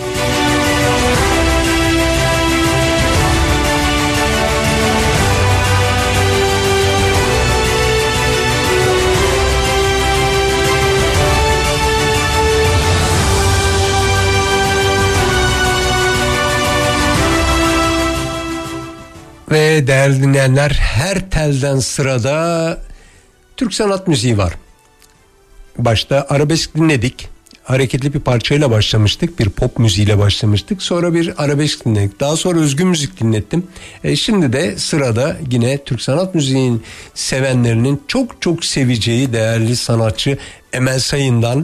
Ve değerli dinleyenler, her telden sırada Türk sanat müziği var. Başta arabesk dinledik. Hareketli bir parçayla başlamıştık. Bir pop müziğiyle başlamıştık. Sonra bir arabesk dinledik. Daha sonra özgün müzik dinlettim. Şimdi de sırada yine Türk sanat müziğinin sevenlerinin çok çok seveceği değerli sanatçı Emel Sayın'dan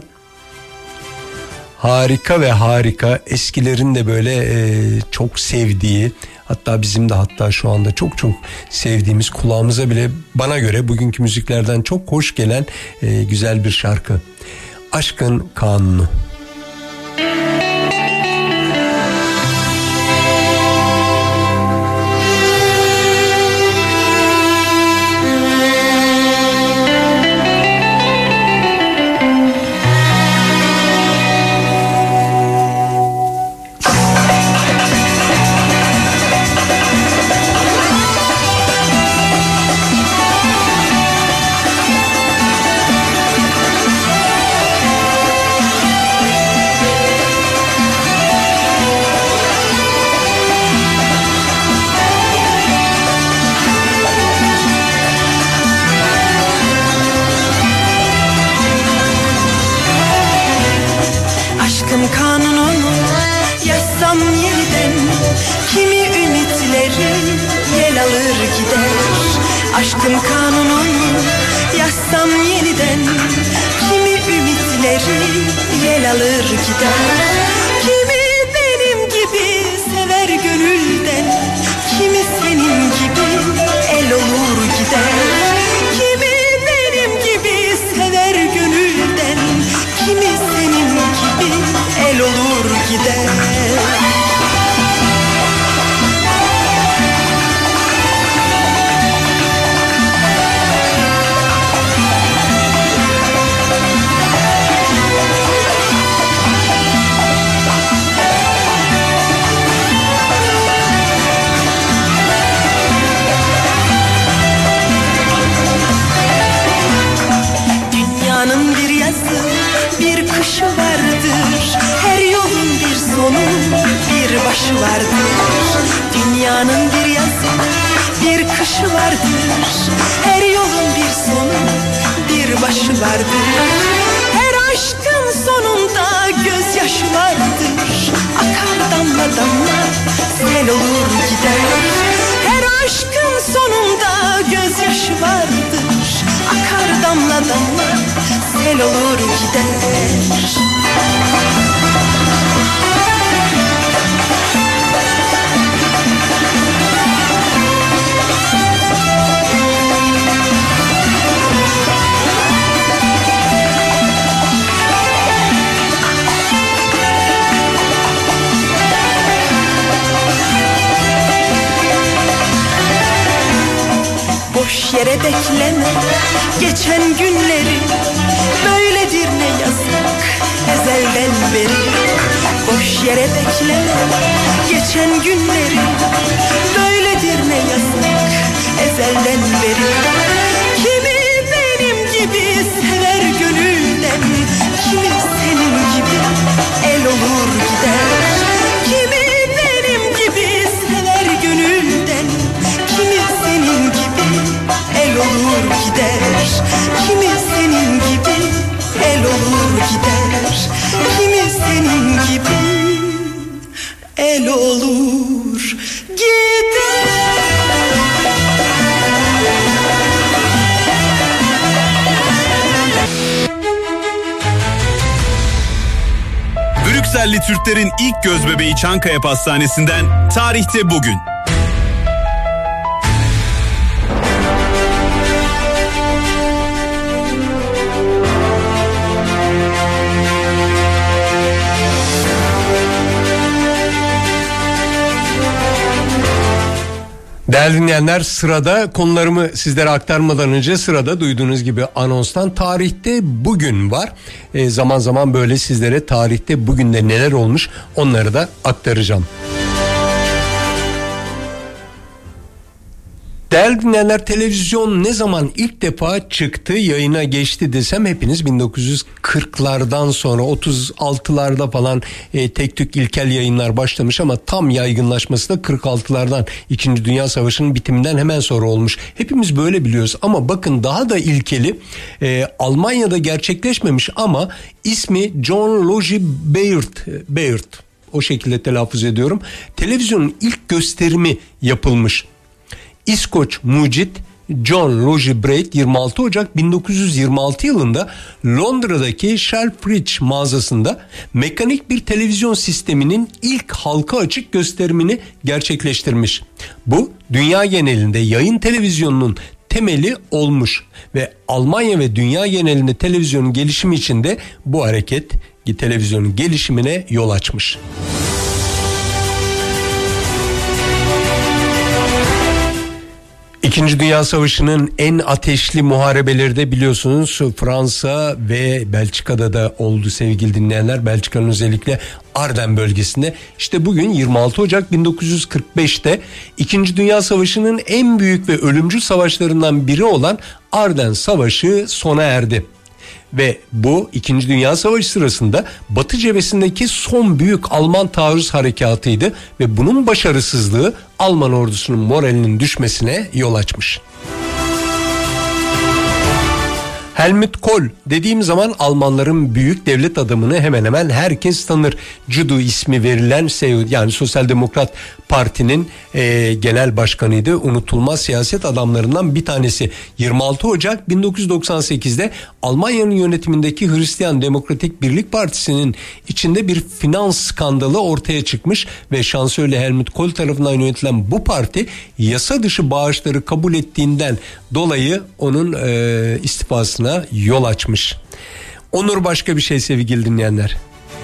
harika ve harika, eskilerin de böyle çok sevdiği, hatta bizim de şu anda çok çok sevdiğimiz, kulağımıza bile bana göre bugünkü müziklerden çok hoş gelen güzel bir şarkı. Aşkın Kanunu. Aşkın kanununu yazsam yeniden, kimi ümitleri yel alır gider. Kimi benim gibi sever gönülden, kimi senin gibi el olur gider. Kimi benim gibi sever gönülden, Dünyanın bir yazı, bir kışı vardır. Her yolun bir sonu, bir başı vardır. Dünyanın bir yazı, bir kışı vardır. Her yolun bir sonu, bir başı vardır. Her aşkın sonunda gözyaşı vardır. Akar damla damla, sel olur gider. Her aşkın sonunda gözyaşı vardır. Akar damla damla, sel olur gider. Boş yere bekleme geçen günleri, böyledir ne yazık ezelden beri. Boş yere bekleme geçen günleri, böyledir ne yazık ezelden beri. Kimi benim gibi sever gönülden, kimi senin gibi el olur gider. Kimi benim gibi sever gönülden, kimi senin gibi el olur gider. Kimi senin gibi el olur gider. Kimi senin gibi el olur gider. Brükselli Türklerin ilk gözbebeği Çankaya Pastanesi'nden tarihte bugün. Değerli dinleyenler, sırada konularımı sizlere aktarmadan önce sırada duyduğunuz gibi anonstan tarihte bugün var. Zaman zaman böyle sizlere tarihte bugün de neler olmuş onları da aktaracağım. Değerli dinleyenler, televizyon ne zaman ilk defa çıktı, yayına geçti desem hepiniz 1940'lardan sonra 36'larda falan tek tük ilkel yayınlar başlamış ama tam yaygınlaşması da 46'lardan, 2. Dünya Savaşı'nın bitiminden hemen sonra olmuş. Hepimiz böyle biliyoruz ama bakın daha da ilkeli Almanya'da gerçekleşmemiş ama ismi John Logie Baird, o şekilde telaffuz ediyorum. Televizyonun ilk gösterimi yapılmış. İskoç mucit John Logie Baird 26 Ocak 1926 yılında Londra'daki Selfridge mağazasında mekanik bir televizyon sisteminin ilk halka açık gösterimini gerçekleştirmiş. Bu dünya genelinde yayın televizyonunun temeli olmuş ve Almanya ve dünya genelinde televizyonun gelişimi için de bu hareket televizyonun gelişimine yol açmış. İkinci Dünya Savaşı'nın en ateşli muharebeleri de biliyorsunuz Fransa ve Belçika'da da oldu sevgili dinleyenler. Belçika'nın özellikle Arden bölgesinde. İşte bugün 26 Ocak 1945'te İkinci Dünya Savaşı'nın en büyük ve ölümcül savaşlarından biri olan Arden Savaşı sona erdi. Ve bu 2. Dünya Savaşı sırasında Batı cephesindeki son büyük Alman taarruz harekatıydı ve bunun başarısızlığı Alman ordusunun moralinin düşmesine yol açmış. Helmut Kohl dediğim zaman Almanların büyük devlet adamını hemen hemen herkes tanır. CDU ismi verilen yani Sosyal Demokrat Parti'nin genel başkanıydı. Unutulmaz siyaset adamlarından bir tanesi. 26 Ocak 1998'de Almanya'nın yönetimindeki Hristiyan Demokratik Birlik Partisi'nin içinde bir finans skandalı ortaya çıkmış ve şansölye Helmut Kohl tarafından yönetilen bu parti yasa dışı bağışları kabul ettiğinden dolayı onun istifasına yol açmış. Onur başka bir şey sevgili dinleyenler.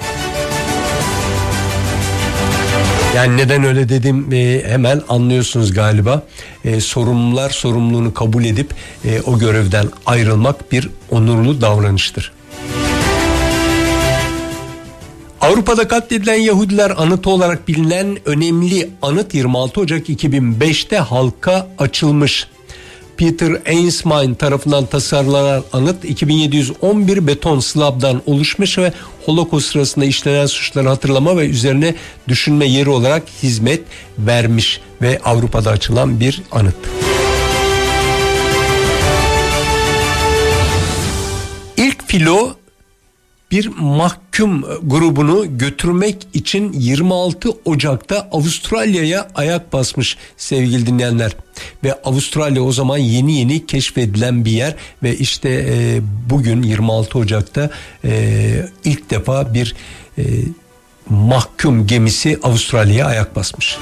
Yani neden öyle dedim hemen anlıyorsunuz galiba. Sorumlular sorumluluğunu kabul edip o görevden ayrılmak bir onurlu davranıştır. Avrupa'da katledilen Yahudiler anıtı olarak bilinen önemli anıt 26 Ocak 2005'te halka açılmış. Peter Eisenstein tarafından tasarlanan anıt 2711 beton slabdan oluşmuş ve Holocaust sırasında işlenen suçları hatırlama ve üzerine düşünme yeri olarak hizmet vermiş ve Avrupa'da açılan bir anıt. İlk filo bir mahkum grubunu götürmek için 26 Ocak'ta Avustralya'ya ayak basmış sevgili dinleyenler. Ve Avustralya o zaman yeni keşfedilen bir yer ve işte bugün 26 Ocak'ta ilk defa bir mahkum gemisi Avustralya'ya ayak basmış.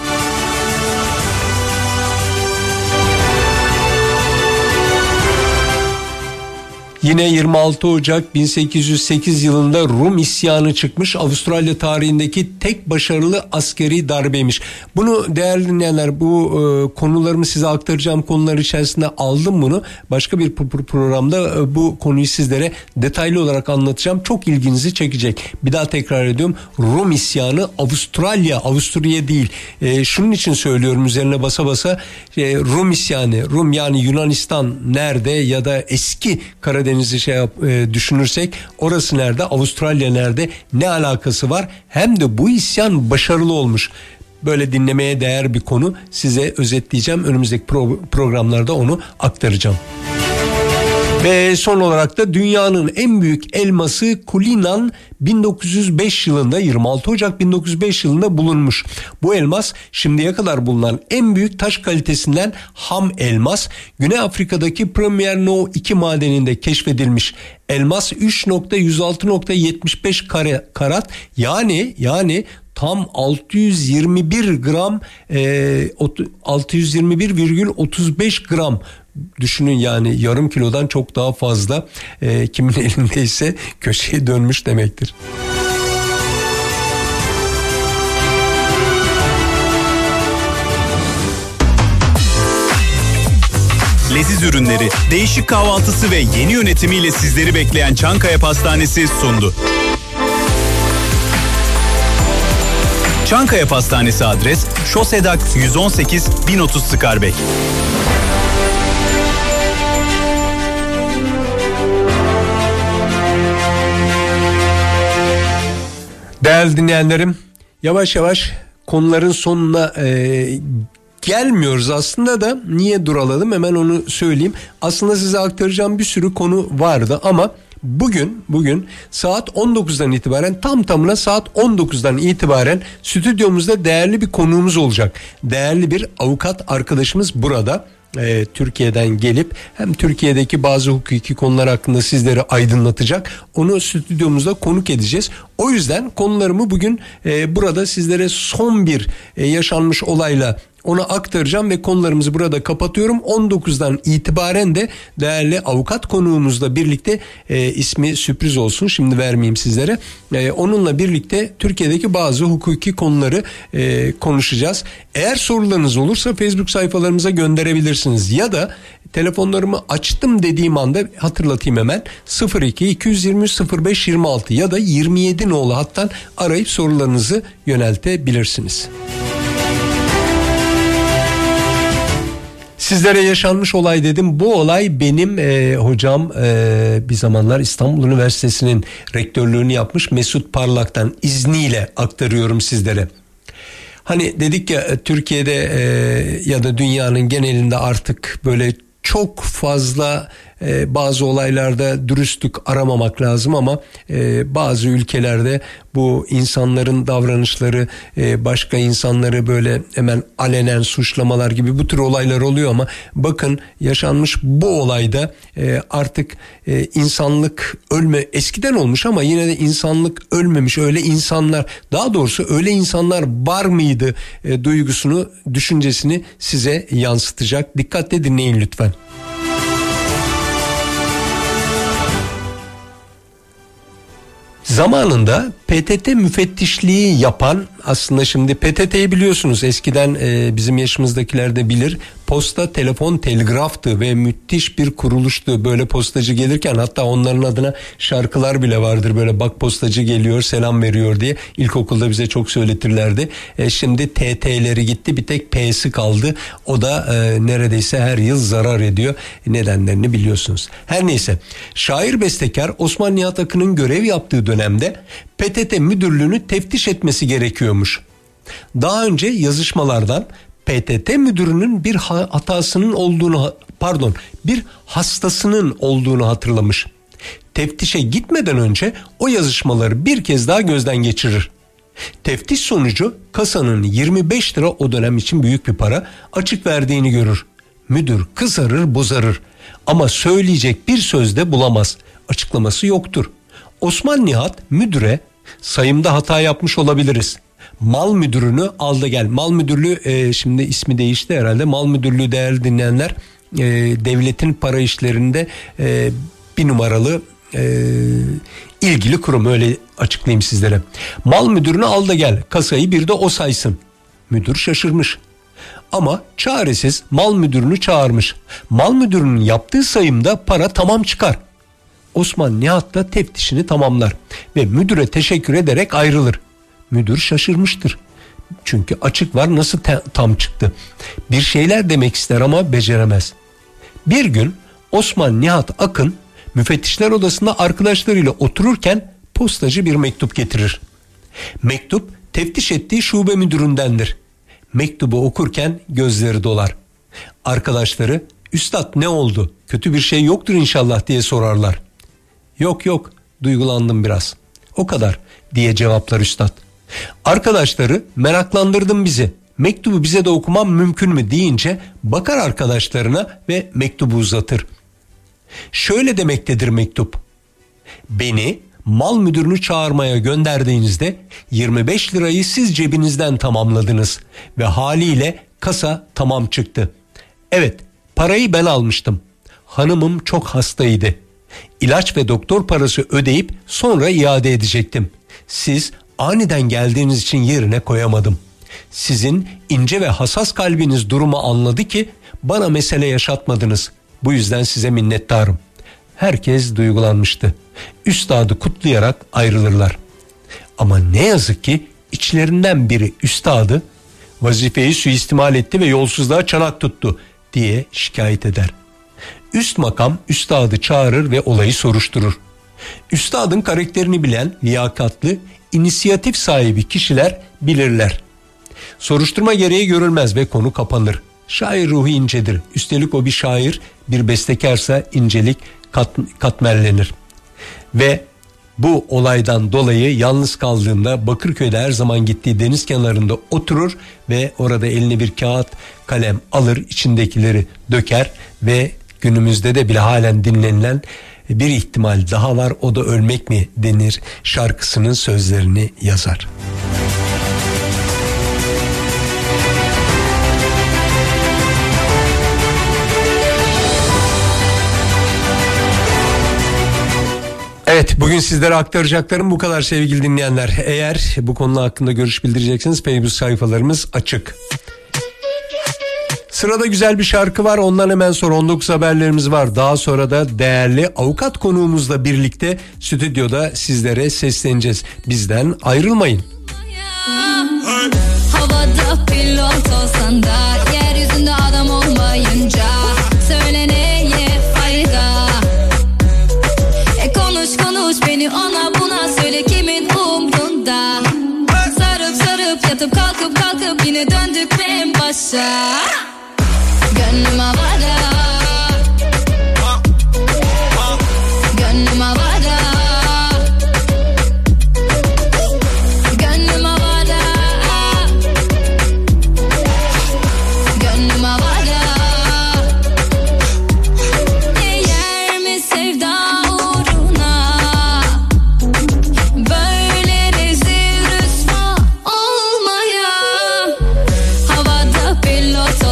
Yine 26 Ocak 1808 yılında Rum isyanı çıkmış. Avustralya tarihindeki tek başarılı askeri darbeymiş. Bunu değerli dinleyenler, bu konularımı size aktaracağım konular içerisinde aldım bunu. Başka bir programda bu konuyu sizlere detaylı olarak anlatacağım. Çok ilginizi çekecek. Bir daha tekrar ediyorum. Rum isyanı Avusturya değil. Şunun için söylüyorum üzerine basa basa. Rum isyanı, Rum yani Yunanistan nerede ya da eski Karadeniz'i düşünürsek orası nerede, Avustralya nerede, ne alakası var? Hem de bu isyan başarılı olmuş. Böyle dinlemeye değer bir konu, size özetleyeceğim. Önümüzdeki programlarda onu aktaracağım. Ve son olarak da dünyanın en büyük elması Cullinan 1905 yılında 26 Ocak 1905 yılında bulunmuş. Bu elmas şimdiye kadar bulunan en büyük taş kalitesinden ham elmas. Güney Afrika'daki Premier No 2 madeninde keşfedilmiş. Elmas 3.106.75 karat yani tam 621 gram 621,35 gram. Düşünün yani yarım kilodan çok daha fazla, kimin elindeyse köşeye dönmüş demektir. Leziz ürünleri, değişik kahvaltısı ve yeni yönetimiyle sizleri bekleyen Çankaya Pastanesi sundu. Çankaya Pastanesi adres Şosedak 118 1030 Skarbek. Değerli dinleyenlerim, yavaş yavaş konuların sonuna gelmiyoruz aslında da niye duralım, hemen onu söyleyeyim. Aslında size aktaracağım bir sürü konu vardı ama bugün saat 19'dan itibaren tam tamına saat 19'dan itibaren stüdyomuzda değerli bir konuğumuz olacak. Değerli bir avukat arkadaşımız burada. Türkiye'den gelip hem Türkiye'deki bazı hukuki konular hakkında sizleri aydınlatacak. Onu stüdyomuzda konuk edeceğiz. O yüzden konularımı bugün burada sizlere son bir yaşanmış olayla onu aktaracağım ve konularımızı burada kapatıyorum. 19'dan itibaren de değerli avukat konuğumuzla birlikte ismi sürpriz olsun, şimdi vermeyeyim sizlere. Onunla birlikte Türkiye'deki bazı hukuki konuları konuşacağız. Eğer sorularınız olursa Facebook sayfalarımıza gönderebilirsiniz ya da telefonlarımı açtım dediğim anda hatırlatayım hemen 02 223 05 26 ya da 27 nolu hattan arayıp sorularınızı yöneltebilirsiniz. Sizlere yaşanmış olay dedim. Bu olay benim hocam bir zamanlar İstanbul Üniversitesi'nin rektörlüğünü yapmış Mesut Parlak'tan izniyle aktarıyorum sizlere. Hani dedik ya Türkiye'de ya da dünyanın genelinde artık böyle çok fazla bazı olaylarda dürüstlük aramamak lazım ama bazı ülkelerde bu insanların davranışları başka insanları böyle hemen alenen suçlamalar gibi bu tür olaylar oluyor ama bakın yaşanmış bu olayda artık insanlık eskiden olmuş ama yine de insanlık ölmemiş, öyle insanlar, daha doğrusu öyle insanlar var mıydı duygusunu, düşüncesini size yansıtacak. Dikkatle dinleyin lütfen. Zamanında PTT müfettişliği yapan, aslında şimdi PTT'yi biliyorsunuz, eskiden bizim yaşımızdakiler de bilir, posta, telefon, telgraftı ve müthiş bir kuruluştu. Böyle postacı gelirken hatta onların adına şarkılar bile vardır, böyle bak postacı geliyor selam veriyor diye ilkokulda bize çok söyletirlerdi. Şimdi TT'leri gitti, bir tek P'si kaldı, o da neredeyse her yıl zarar ediyor, nedenlerini biliyorsunuz. Her neyse, şair bestekar Osman Nihat Akın'ın görev yaptığı dönemde PTT müdürlüğünü teftiş etmesi gerekiyormuş. Daha önce yazışmalardan PTT müdürünün bir hatasının olduğunu, bir hastasının olduğunu hatırlamış. Teftişe gitmeden önce o yazışmaları bir kez daha gözden geçirir. Teftiş sonucu kasanın 25 lira, o dönem için büyük bir para, açık verdiğini görür. Müdür kızarır bozarır ama söyleyecek bir söz de bulamaz. Açıklaması yoktur. Osman Nihat müdüre, sayımda hata yapmış olabiliriz, mal müdürünü al da gel. Mal müdürlüğü şimdi ismi değişti herhalde. Mal müdürlüğü, değerli dinleyenler, devletin para işlerinde bir numaralı ilgili kurum, öyle açıklayayım sizlere. Mal müdürünü al da gel, kasayı bir de o saysın. Müdür şaşırmış ama çaresiz mal müdürünü çağırmış. Mal müdürünün yaptığı sayımda para tamam çıkar. Osman Nihat da teftişini tamamlar ve müdüre teşekkür ederek ayrılır. Müdür şaşırmıştır. Çünkü açık var, nasıl tam çıktı? Bir şeyler demek ister ama beceremez. Bir gün Osman Nihat Akın müfettişler odasında arkadaşlarıyla otururken postacı bir mektup getirir. Mektup teftiş ettiği şube müdüründendir. Mektubu okurken gözleri dolar. Arkadaşları, "Üstad ne oldu? Kötü bir şey yoktur inşallah" diye sorarlar. Yok, duygulandım biraz. O kadar diye cevaplar üstad. Arkadaşları, "Meraklandırdın bizi. Mektubu bize de okumam mümkün mü?" deyince bakar arkadaşlarına ve mektubu uzatır. Şöyle demektedir mektup: "Beni mal müdürünü çağırmaya gönderdiğinizde 25 lirayı siz cebinizden tamamladınız ve haliyle kasa tamam çıktı. Evet, parayı ben almıştım. Hanımım çok hastaydı. İlaç ve doktor parası ödeyip sonra iade edecektim. Siz aniden geldiğiniz için yerine koyamadım. Sizin ince ve hassas kalbiniz durumu anladı ki bana mesele yaşatmadınız. Bu yüzden size minnettarım." Herkes duygulanmıştı. Üstadı kutlayarak ayrılırlar. Ama ne yazık ki içlerinden biri üstadı vazifeyi suistimal etti ve yolsuzluğa çanak tuttu diye şikayet eder. Üst makam üstadı çağırır ve olayı soruşturur. Üstadın karakterini bilen liyakatlı, inisiyatif sahibi kişiler bilirler. Soruşturma gereği görülmez ve konu kapanır. Şair ruhu incedir. Üstelik o bir şair, bir bestekarsa incelik katmerlenir. Ve bu olaydan dolayı yalnız kaldığında Bakırköy'de her zaman gittiği deniz kenarında oturur ve orada eline bir kağıt kalem alır, içindekileri döker ve günümüzde de bile halen dinlenilen "Bir ihtimal daha var, o da ölmek mi denir" şarkısının sözlerini yazar. Evet, bugün sizlere aktaracaklarım bu kadar sevgili dinleyenler. Eğer bu konu hakkında görüş bildireceksiniz, Facebook sayfalarımız açık. Sırada güzel bir şarkı var, ondan hemen sonra 19 haberlerimiz var. Daha sonra da değerli avukat konuğumuzla birlikte stüdyoda sizlere sesleneceğiz. Bizden ayrılmayın. Havada pilot olsan da yeryüzünde adam olmayınca söyle neye fayda? Konuş beni ona buna söyle, kimin umrunda? Sarıp yatıp kalkıp yine döndük en başa. Gönlüm havada, gönlüm havada, gönlüm havada, gönlüm havada. Yer mi sevda uğruna böyle rezil rüsva olmaya? Havada pilot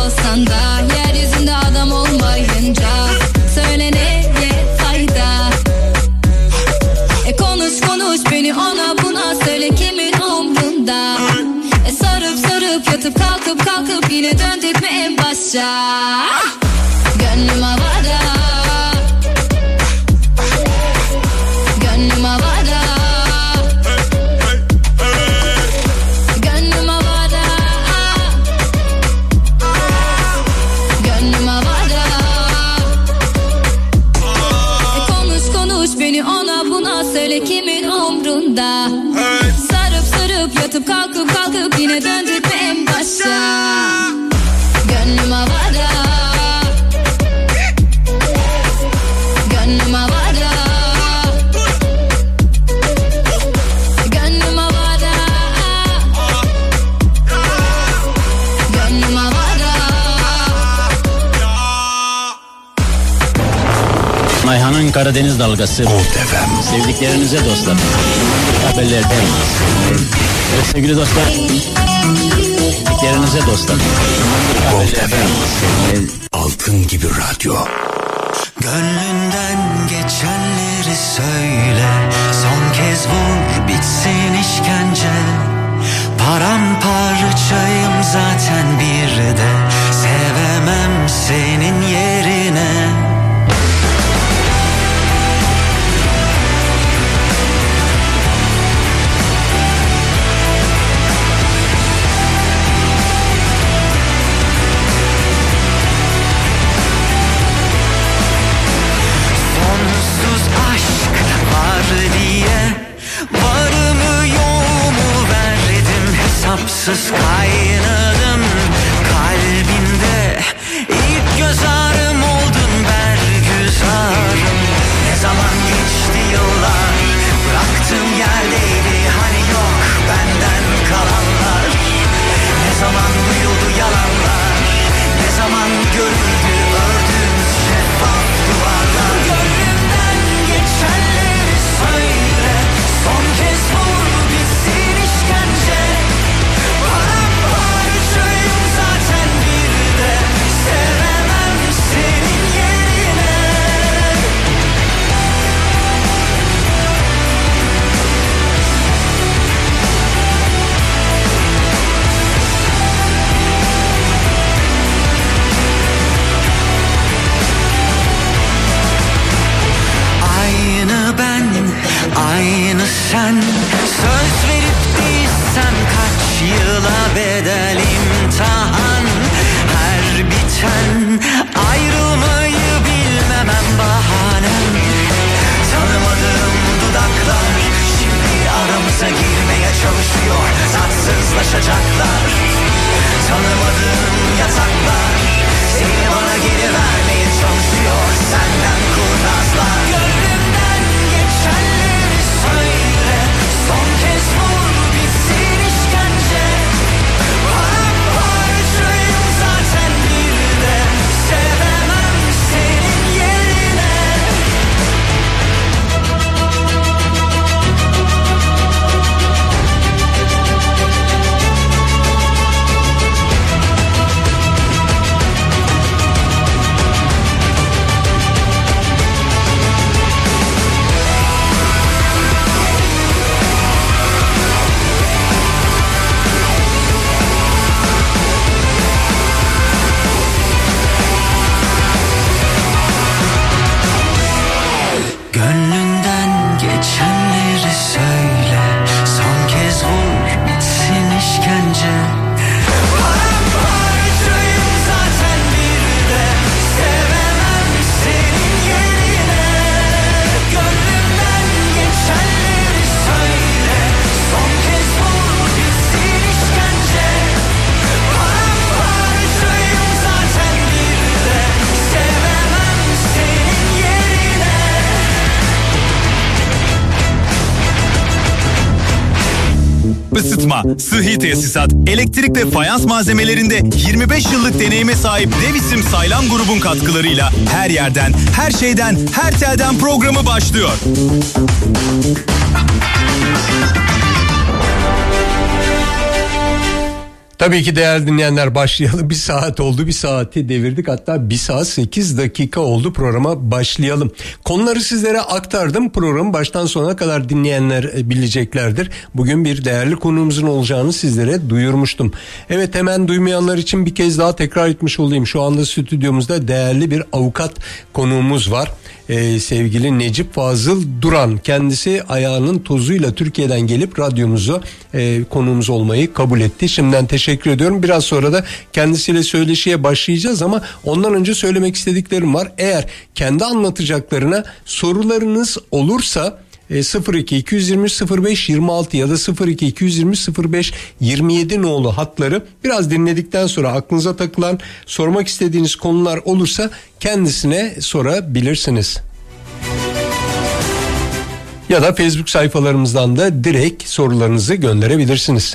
yine döndük mü en başa? Gönlüm havada, gönlüm havada, gönlüm havada, gönlüm havada. Konuş konuş beni ona buna söyle kimin umrunda? Sarıp sarıp yatıp kalkıp kalkıp yine döndük mü en başa? Gönlüm havada, gönlüm havada, gönlüm havada, gönlüm havada. Ayhan'ın Karadeniz dalgası. Sevdiklerinize dostlar. Haberlerden. Evet sevgili dostlar. Sevdiklerinize dostlar. Haberlerden. Altın gibi radyo. Gönlünden geçenleri söyle. Son kez vur bitsin işkence. Paramparçayım zaten bir de. Sevemem senin yerine. Varımı yoğumu verdim, hesapsız kaynadım kalbinde. İlk göz ağrım oldun bergüzarım. Ne zaman geçti yıllar, bıraktığım yerdeydi hani yok benden kalanlar. Ne zaman duyuldu yalanlar, ne zaman görüldü ördüğümüz şeffaf duvarlar. Gönlümden geçenleri söyle. Son kez vur bitsin işkence. Paramparçayım zaten bir de. Sevemem senin yerine. Aynı ben, aynı sen. Söz verip değilsem kaç yıla bedel imtihan. Her biten ayrılmayı bilmemem bahanem. Tanımadığım dudaklar şimdi aramıza girmeye çalışıyor. Tatsızlaşacaklar. Tanımadığım yataklar seni bana geri vermeye çalışıyor. Senden kurnazlar. Gönlümden geçenleri söyle. Son kez vur bitsin işkence. Paramparçayım zaten bir de. Sevemem senin yerine. Gönlünden geçenleri söyle. Son kez vur bitsin işkence. Paramparçayım zaten bir de. Sevemem senin yerine. Gönlümden geçenleri söyle. Son kez vur bitsin işkence. Paramparçayım zaten bir de. Sevemem senin yerine. Isıtma, sıhhi tesisat, elektrik ve fayans malzemelerinde 25 yıllık deneyime sahip dev isim Saylan Grubun katkılarıyla her yerden, her şeyden, her telden programı başlıyor. Tabii ki değerli dinleyenler, başlayalım. Bir saat oldu, bir saati devirdik, hatta 1 saat 8 dakika oldu, programa başlayalım. Konuları sizlere aktardım, programı baştan sona kadar dinleyenler bileceklerdir. Bugün bir değerli konuğumuzun olacağını sizlere duyurmuştum. Evet, hemen duymayanlar için bir kez daha tekrar etmiş olayım. Şu anda stüdyomuzda değerli bir avukat konuğumuz var. Sevgili Necip Fazıl Duran, kendisi ayağının tozuyla Türkiye'den gelip radyomuza konuğumuz olmayı kabul etti. Şimdiden teşekkür ediyorum. Biraz sonra da kendisiyle söyleşiye başlayacağız ama ondan önce söylemek istediklerim var. Eğer kendi anlatacaklarına sorularınız olursa 02 220 05 26 ya da 02 220 05 27 nolu hatları biraz dinledikten sonra aklınıza takılan, sormak istediğiniz konular olursa kendisine sorabilirsiniz. Ya da Facebook sayfalarımızdan da direkt sorularınızı gönderebilirsiniz.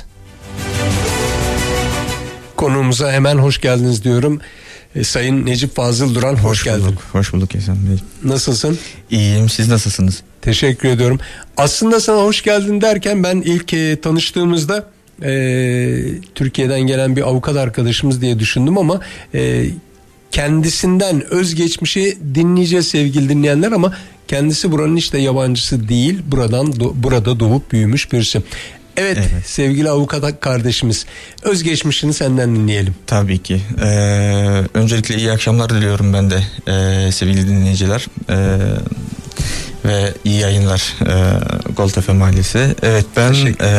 Konuğumuza hemen hoş geldiniz diyorum. Sayın Necip Fazıl Duran, hoş geldin. Hoş bulduk Esen Bey. Nasılsın? İyiyim, siz nasılsınız? Teşekkür ediyorum. Aslında sana hoş geldin derken ben ilk tanıştığımızda Türkiye'den gelen bir avukat arkadaşımız diye düşündüm ama kendisinden özgeçmişi dinleyeceğiz sevgili dinleyenler, ama kendisi buranın hiç de yabancısı değil. Burada doğup büyümüş birisi. Evet, sevgili avukat kardeşimiz, özgeçmişini senden dinleyelim. Tabii ki. Öncelikle iyi akşamlar diliyorum ben de sevgili dinleyiciler. Ve iyi yayınlar Gold FM ailesi. Evet, ben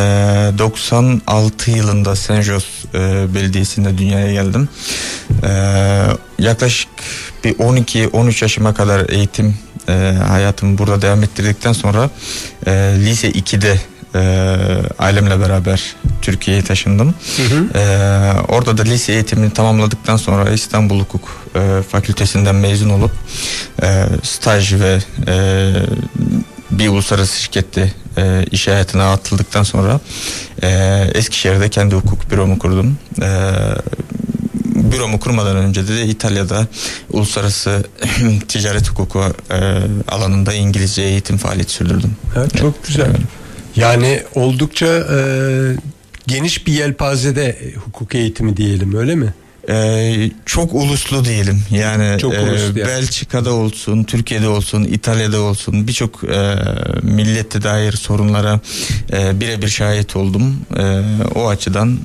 96 yılında Saint Jos Belediyesi'nde dünyaya geldim. Yaklaşık bir 12-13 yaşıma kadar eğitim hayatımı burada devam ettirdikten sonra lise 2'de ailemle beraber Türkiye'ye taşındım. Orada da lise eğitimini tamamladıktan sonra İstanbul Hukuk Fakültesinden mezun olup staj ve bir uluslararası şirkette iş hayatına atıldıktan sonra Eskişehir'de kendi hukuk büromu kurdum. Büromu kurmadan önce de İtalya'da uluslararası ticaret hukuku alanında İngilizce eğitim faaliyeti sürdürdüm. Çok güzel. Yani oldukça geniş bir yelpazede hukuk eğitimi diyelim, öyle mi? Çok uluslu diyelim. Yani çok uluslu Belçika'da olsun, Türkiye'de olsun, İtalya'da olsun birçok millete dair sorunlara birebir şahit oldum. O açıdan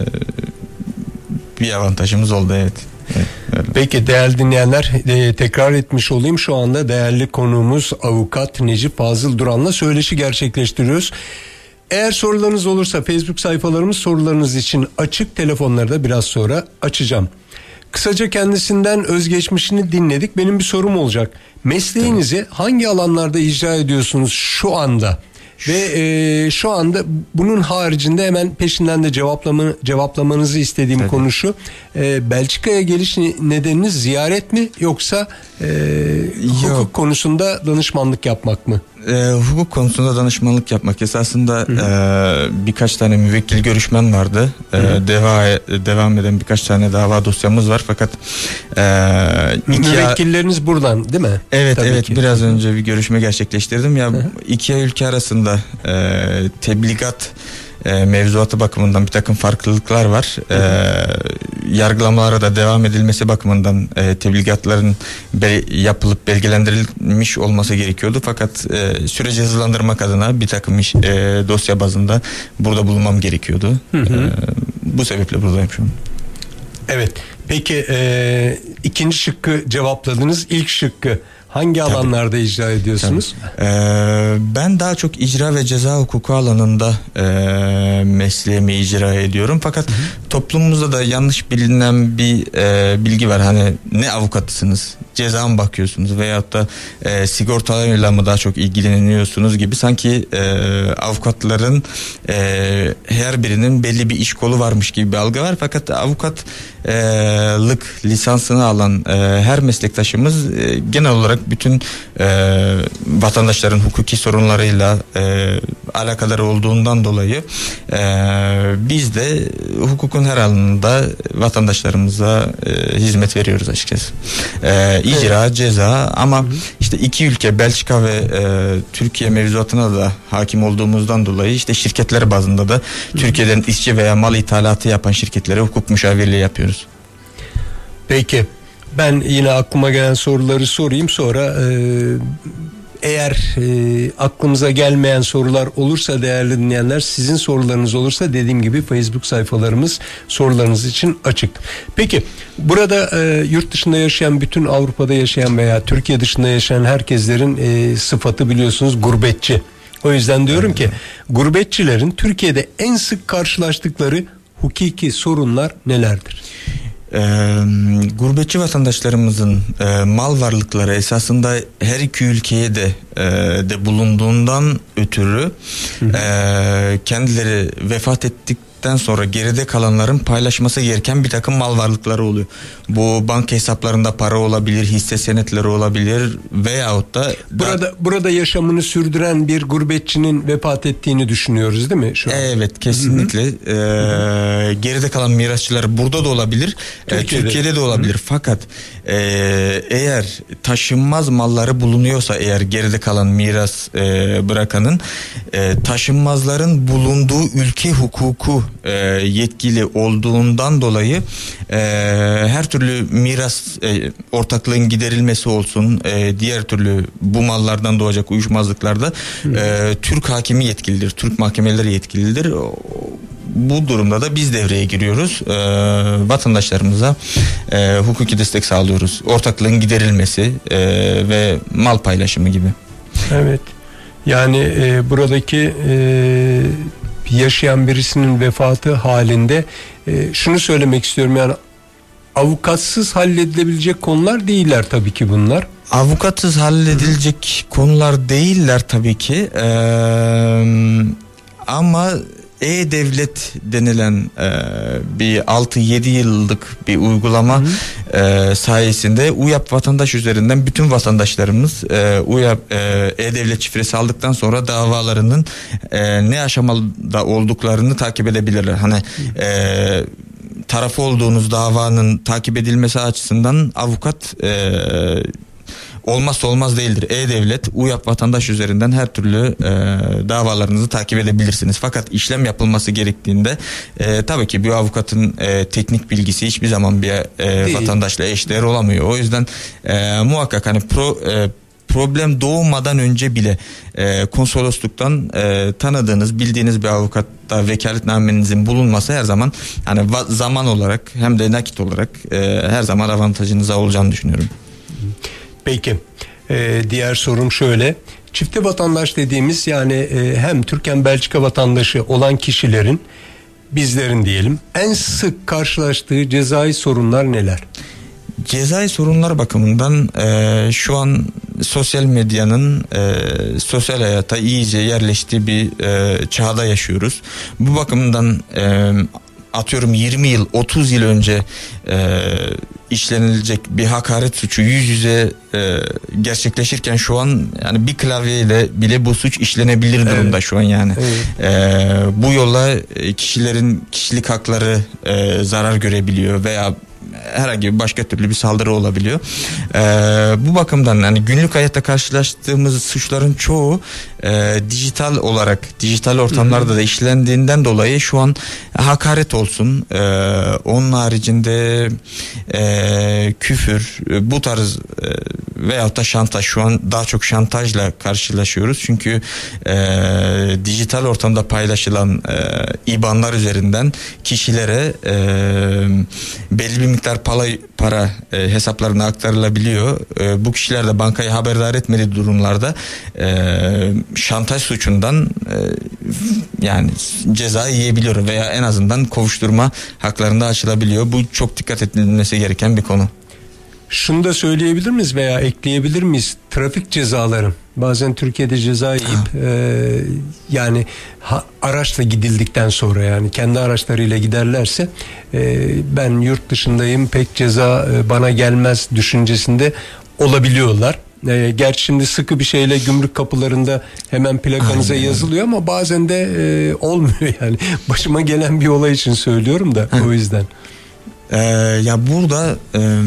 bir avantajımız oldu, evet. Peki değerli dinleyenler, tekrar etmiş olayım, şu anda değerli konuğumuz avukat Necip Fazıl Duran'la söyleşi gerçekleştiriyoruz. Eğer sorularınız olursa Facebook sayfalarımız sorularınız için açık, telefonları da biraz sonra açacağım. Kısaca kendisinden özgeçmişini dinledik. Benim bir sorum olacak. Mesleğinizi hangi alanlarda icra ediyorsunuz şu anda? Ve şu anda bunun haricinde hemen peşinden de cevaplamanızı istediğim konu şu. Belçika'ya geliş nedeniniz ziyaret mi, yoksa hukuk konusunda danışmanlık yapmak mı? Hukuk konusunda danışmanlık yapmak. Esasında birkaç tane müvekkil görüşmem vardı. Devam eden birkaç tane dava dosyamız var, fakat müvekkilleriniz buradan değil mi? Evet. Tabii ki. Biraz önce bir görüşme gerçekleştirdim. Ya iki ülke arasında tebligat mevzuatı bakımından bir takım farklılıklar var. Yargılamalara da devam edilmesi bakımından tebligatların yapılıp belgelendirilmiş olması gerekiyordu. Fakat süreci hızlandırmak adına bir takım dosya bazında burada bulunmam gerekiyordu. Bu sebeple buradayım şu an. Evet. Peki ikinci şıkkı cevapladınız. İlk şıkkı hangi alanlarda icra ediyorsunuz? Ben daha çok icra ve ceza hukuku alanında mesleğimi icra ediyorum. Fakat toplumumuzda da yanlış bilinen bir bilgi var. Hani ne avukatısınız? Ceza mı bakıyorsunuz? Veyahut da sigortalarıyla mı daha çok ilgileniyorsunuz gibi. Sanki avukatların her birinin belli bir iş kolu varmış gibi bir algı var. Fakat avukatlık lisansını alan her meslektaşımız genel olarak bütün vatandaşların hukuki sorunlarıyla alakaları olduğundan dolayı biz de hukukun her alanında vatandaşlarımıza hizmet veriyoruz açıkçası. İcra, ceza ama işte iki ülke Belçika ve Türkiye mevzuatına da hakim olduğumuzdan dolayı işte şirketler bazında da Türkiye'den işçi veya mal ithalatı yapan şirketlere hukuk müşavirliği yapıyoruz. Peki ben yine aklıma gelen soruları sorayım, sonra eğer aklımıza gelmeyen sorular olursa değerli dinleyenler, sizin sorularınız olursa dediğim gibi Facebook sayfalarımız sorularınız için açık. Peki burada yurt dışında yaşayan, bütün Avrupa'da yaşayan veya Türkiye dışında yaşayan herkeslerin sıfatı biliyorsunuz gurbetçi. O yüzden diyorum ki gurbetçilerin Türkiye'de en sık karşılaştıkları hukuki sorunlar nelerdir? Gurbetçi vatandaşlarımızın mal varlıkları esasında her iki ülkeye de bulunduğundan ötürü kendileri vefat ettikten sonra geride kalanların paylaşması gereken bir takım mal varlıkları oluyor. Bu banka hesaplarında para olabilir, hisse senetleri olabilir veyahut da burada yaşamını sürdüren bir gurbetçinin vefat ettiğini düşünüyoruz değil mi şu an? Evet, kesinlikle. Geride kalan mirasçılar burada da olabilir, Türkiye'de de olabilir. Fakat eğer taşınmaz malları bulunuyorsa, eğer geride kalan miras bırakanın taşınmazların bulunduğu ülke hukuku yetkili olduğundan dolayı her türlü miras ortaklığın giderilmesi olsun, diğer türlü bu mallardan doğacak uyuşmazlıklarda Türk hakimi yetkilidir, Türk mahkemeleri yetkilidir. Bu durumda da biz devreye giriyoruz. Vatandaşlarımıza hukuki destek sağlıyoruz. Ortaklığın giderilmesi ve mal paylaşımı gibi. Evet. Yani buradaki yaşayan birisinin vefatı halinde şunu söylemek istiyorum, yani avukatsız halledilebilecek konular değiller tabii ki bunlar. Avukatsız halledilecek konular değiller tabii ki. Ama E-Devlet denilen bir 6-7 yıllık bir uygulama sayesinde UYAP vatandaş üzerinden bütün vatandaşlarımız UYAP E-Devlet şifresi aldıktan sonra davalarının ne aşamada olduklarını takip edebilirler. Hani tarafı olduğunuz davanın takip edilmesi açısından avukat olmazsa olmaz değildir. E-Devlet, UYAP vatandaş üzerinden her türlü davalarınızı takip edebilirsiniz. Fakat işlem yapılması gerektiğinde tabii ki bir avukatın teknik bilgisi hiçbir zaman bir vatandaşla eşdeğer olamıyor. O yüzden muhakkak hani problem doğmadan önce bile konsolosluktan tanıdığınız, bildiğiniz bir avukatta vekaletnamenizin bulunması her zaman hani zaman olarak hem de nakit olarak her zaman avantajınıza olacağını düşünüyorum. Peki diğer sorum şöyle: çifte vatandaş dediğimiz, yani hem Türk hem Belçika vatandaşı olan kişilerin, bizlerin diyelim, en sık karşılaştığı cezai sorunlar neler? Cezai sorunlar bakımından şu an sosyal medyanın sosyal hayata iyice yerleştiği bir çağda yaşıyoruz. Bu bakımdan atıyorum 20 yıl 30 yıl önce işlenilecek bir hakaret suçu yüz yüze gerçekleşirken şu an yani bir klavyeyle bile bu suç işlenebilir durumda şu an yani. Evet. Bu yolla kişilerin kişilik hakları zarar görebiliyor veya herhangi bir başka türlü bir saldırı olabiliyor. Bu bakımdan yani günlük hayatta karşılaştığımız suçların çoğu dijital olarak, dijital ortamlarda da işlendiğinden dolayı şu an hakaret olsun, onun haricinde küfür, bu tarz veyahut da şantaj, şu an daha çok şantajla karşılaşıyoruz. Çünkü dijital ortamda paylaşılan IBAN'lar üzerinden kişilere belli bir miktar para hesaplarına aktarılabiliyor. Bu kişiler de bankayı haberdar etmediği durumlarda şantaj suçundan yani ceza yiyebiliyor veya en azından kovuşturma haklarında açılabiliyor. Bu çok dikkat edilmesi gereken bir konu. Şunu da söyleyebilir miyiz veya ekleyebilir miyiz? Trafik cezaları. Bazen Türkiye'de ceza yiyip yani araçla gidildikten sonra, yani kendi araçlarıyla giderlerse ben yurt dışındayım, pek ceza bana gelmez düşüncesinde olabiliyorlar. Gerçi şimdi sıkı bir şeyle gümrük kapılarında hemen plakanıza yazılıyor ama bazen de olmuyor yani. Başıma gelen bir olay için söylüyorum da o yüzden. Ya burada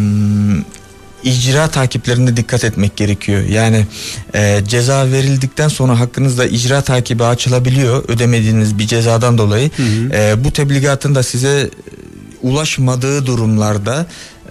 icra takiplerine dikkat etmek gerekiyor. Yani ceza verildikten sonra hakkınızda icra takibi açılabiliyor ödemediğiniz bir cezadan dolayı. Bu tebligatın da size ulaşmadığı durumlarda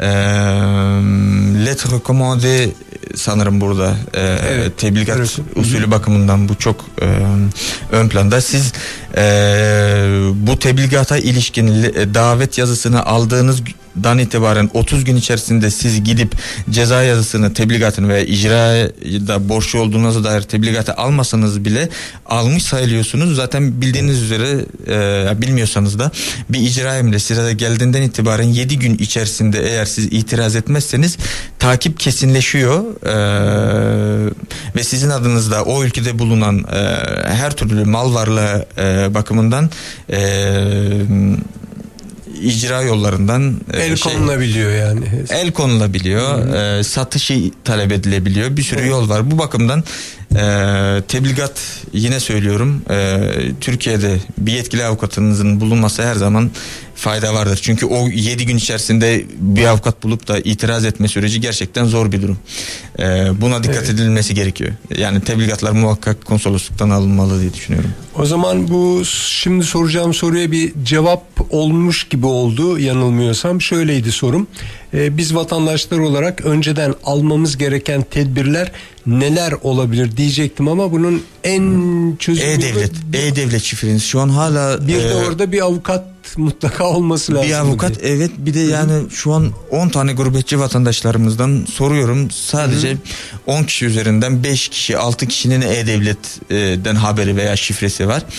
lettre recommandée sanırım burada tebligat usulü bakımından bu çok ön planda. Siz bu tebligata ilişkin davet yazısını aldığınızdan itibaren 30 gün içerisinde siz gidip ceza yazısını, tebligatını veya icrada borçlu olduğunuza dair tebligatı almasanız bile almış sayılıyorsunuz. Zaten bildiğiniz üzere bilmiyorsanız da bir icra emri size geldiğinden itibaren 7 gün içerisinde eğer siz itiraz etmezseniz takip kesinleşiyor ve sizin adınızda o ülkede bulunan her türlü mal varlığı bakımından icra yollarından el konulabiliyor yani. El konulabiliyor, satışı talep edilebiliyor. Bir sürü yol var. Bu bakımdan tebligat, yine söylüyorum, Türkiye'de bir yetkili avukatınızın bulunması her zaman fayda vardır. Çünkü o 7 gün içerisinde bir avukat bulup da itiraz etme süreci gerçekten zor bir durum. Buna dikkat edilmesi gerekiyor. Yani tebligatlar muhakkak konsolosluktan alınmalı diye düşünüyorum. O zaman bu şimdi soracağım soruya bir cevap olmuş gibi oldu yanılmıyorsam. Şöyleydi sorum. Biz vatandaşlar olarak önceden almamız gereken tedbirler neler olabilir diyecektim ama bunun en çözümü E-Devlet şifreniz şu an hala bir de orada bir avukat mutlaka olması lazım. Bir avukat evet, bir de yani şu an 10 tane gurbetçi vatandaşlarımızdan soruyorum, sadece 10 kişi üzerinden 5 kişi 6 kişinin E-Devlet'den haberi veya şifresi var.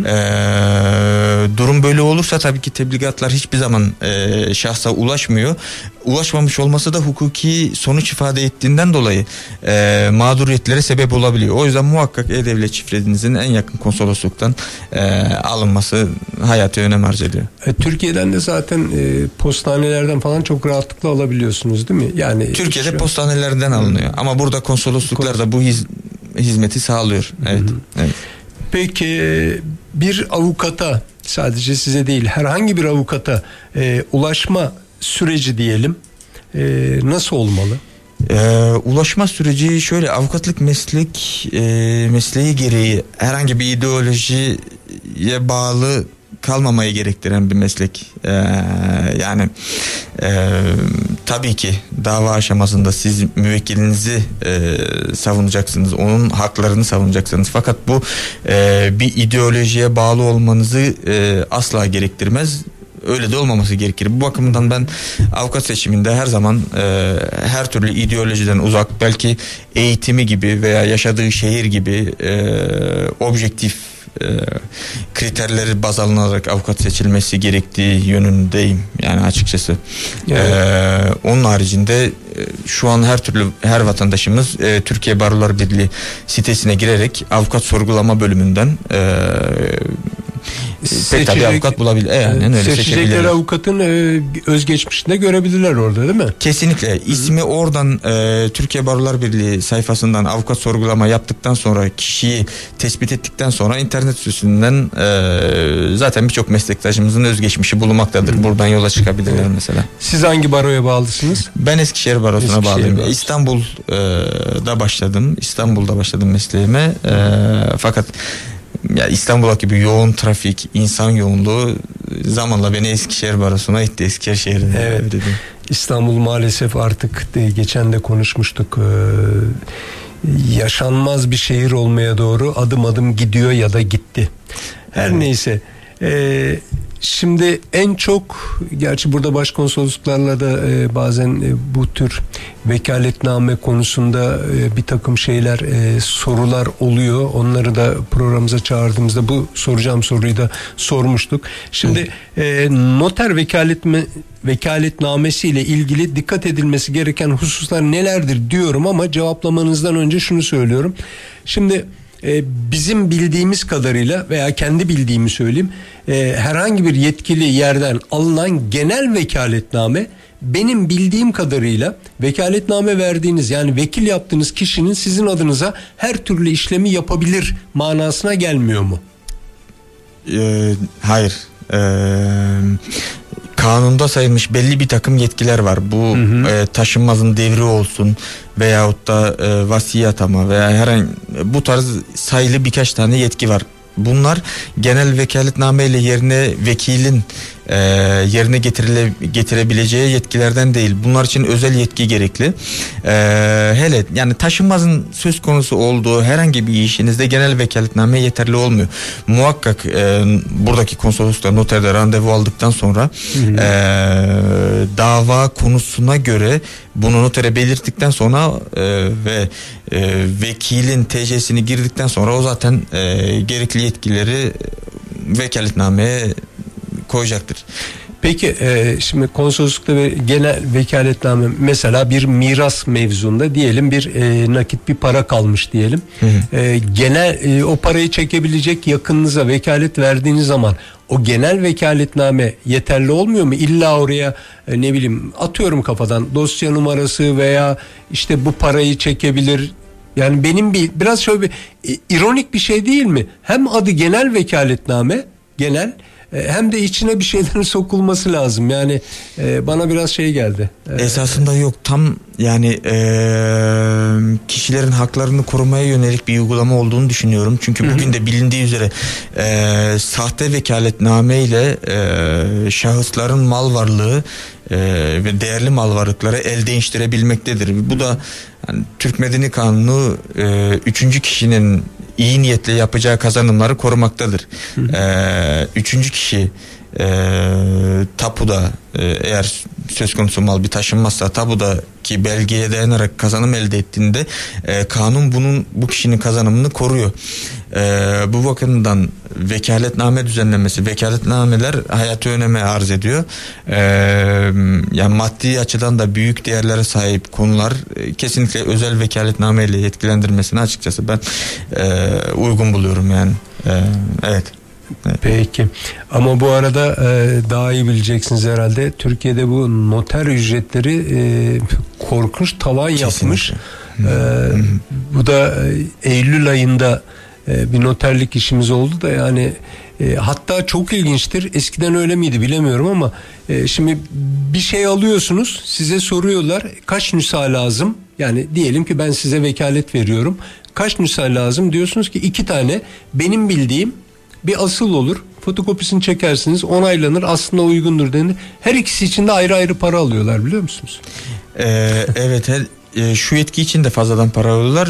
Durum böyle olursa tabii ki tebligatlar hiçbir zaman şahsa ulaşmıyor. Ulaşmamış olması da hukuki sonuç ifade ettiğinden dolayı mağduriyetlere sebep olabiliyor. O yüzden muhakkak E-Devlet şifrenizin en yakın konsolosluktan alınması hayati önem arz ediyor. Türkiye'den de zaten postanelerden falan çok rahatlıkla alabiliyorsunuz değil mi? Yani Türkiye'de postanelerden alınıyor ama burada konsolosluklar da bu hizmeti sağlıyor. Evet. Evet. Peki bir avukata, sadece size değil herhangi bir avukata ulaşma süreci diyelim nasıl olmalı? Ulaşma süreci şöyle: avukatlık mesleği gereği herhangi bir ideolojiye bağlı kalmamayı gerektiren bir meslek. Yani tabii ki dava aşamasında siz müvekkilinizi savunacaksınız, onun haklarını savunacaksınız. Fakat bu bir ideolojiye bağlı olmanızı asla gerektirmez. Öyle de olmaması gerekir. Bu bakımdan ben avukat seçiminde her zaman her türlü ideolojiden uzak, belki eğitimi gibi veya yaşadığı şehir gibi objektif kriterleri baz alınarak avukat seçilmesi gerektiği yönündeyim yani açıkçası. Evet. Onun haricinde şu an her vatandaşımız Türkiye Barolar Birliği sitesine girerek avukat sorgulama bölümünden pek tabii avukat bulabilir. Yani seçecekleri avukatın özgeçmişinde görebilirler orada değil mi? Kesinlikle. İsmi oradan Türkiye Barolar Birliği sayfasından avukat sorgulama yaptıktan sonra, kişiyi tespit ettikten sonra internet sitesinden zaten birçok meslektaşımızın özgeçmişi bulunmaktadır. Buradan yola çıkabilirler mesela. Siz hangi baroya bağlısınız? Ben Eskişehir Barosu'na bağlıyım. İstanbul'da başladım mesleğime. Fakat ya İstanbul gibi yoğun trafik, insan yoğunluğu zamanla beni Eskişehir Barosu'na itti. Eskişehir şehrine. Evet. İstanbul maalesef artık geçen de konuşmuştuk. Yaşanmaz bir şehir olmaya doğru adım adım gidiyor ya da gitti. Her neyse. Şimdi en çok, gerçi burada başkonsolosluklarla da bazen bu tür vekaletname konusunda bir takım şeyler, sorular oluyor. Onları da programımıza çağırdığımızda bu soracağım soruyu da sormuştuk. Şimdi noter vekaletnamesi ile ilgili dikkat edilmesi gereken hususlar nelerdir diyorum ama cevaplamanızdan önce şunu söylüyorum. Şimdi bizim bildiğimiz kadarıyla veya kendi bildiğimi söyleyeyim, herhangi bir yetkili yerden alınan genel vekaletname benim bildiğim kadarıyla vekaletname verdiğiniz, yani vekil yaptığınız kişinin sizin adınıza her türlü işlemi yapabilir manasına gelmiyor mu? Hayır. Kanunda sayılmış belli bir takım yetkiler var. Bu taşınmazın devri olsun veyahut da vasiyet ama veya herhangi bu tarz sayılı birkaç tane yetki var. Bunlar genel vekaletname ile yerine vekilin yerine getirebileceği yetkilerden değil. Bunlar için özel yetki gerekli. Hele yani taşınmazın söz konusu olduğu herhangi bir işinizde genel vekaletname yeterli olmuyor. Muhakkak buradaki konsolosla noterde randevu aldıktan sonra dava konusuna göre bunu notere belirttikten sonra ve vekilin TC'sini girdikten sonra o zaten gerekli yetkileri vekaletnameye koyacaktır. Peki şimdi konsoloslukta ve genel vekaletname, mesela bir miras mevzunda diyelim bir nakit bir para kalmış diyelim. Genel o parayı çekebilecek yakınınıza vekalet verdiğiniz zaman o genel vekaletname yeterli olmuyor mu? İlla oraya ne bileyim, atıyorum kafadan, dosya numarası veya işte bu parayı çekebilir. Yani benim biraz şöyle bir ironik bir şey değil mi? Hem adı genel vekaletname, genel, hem de içine bir şeylerin sokulması lazım. Yani bana biraz şey geldi. Esasında yok, tam yani kişilerin haklarını korumaya yönelik bir uygulama olduğunu düşünüyorum. Çünkü bugün de bilindiği üzere sahte vekaletname ile şahısların mal varlığı ve değerli mal varlıkları el değiştirebilmektedir. Bu da yani Türk Medeni Kanunu üçüncü kişinin iyi niyetle yapacağı kazanımları korumaktadır. Üçüncü kişi tapuda eğer söz konusu mal bir taşınmazsa tapudaki belgeye dayanarak kazanım elde ettiğinde kanun bu kişinin kazanımını koruyor. Bu bakımdan vekaletname düzenlemesi, vekaletnameler hayati öneme arz ediyor. Yani maddi açıdan da büyük değerlere sahip konular kesinlikle özel vekaletname ile yetkilendirmesini açıkçası ben uygun buluyorum yani. Evet. Peki. Ama bu arada daha iyi bileceksiniz herhalde. Türkiye'de bu noter ücretleri korkunç tavan yapmış. Bu da Eylül ayında bir noterlik işimiz oldu da yani hatta çok ilginçtir. Eskiden öyle miydi bilemiyorum ama şimdi bir şey alıyorsunuz, size soruyorlar kaç nüsha lazım. Yani diyelim ki ben size vekalet veriyorum. Kaç nüsha lazım? Diyorsunuz ki 2 tane. Benim bildiğim bir asıl olur. Fotokopisini çekersiniz, onaylanır, aslında uygundur denir. Her ikisi için de ayrı ayrı para alıyorlar, biliyor musunuz? Evet, şu yetki için de fazladan para alıyorlar.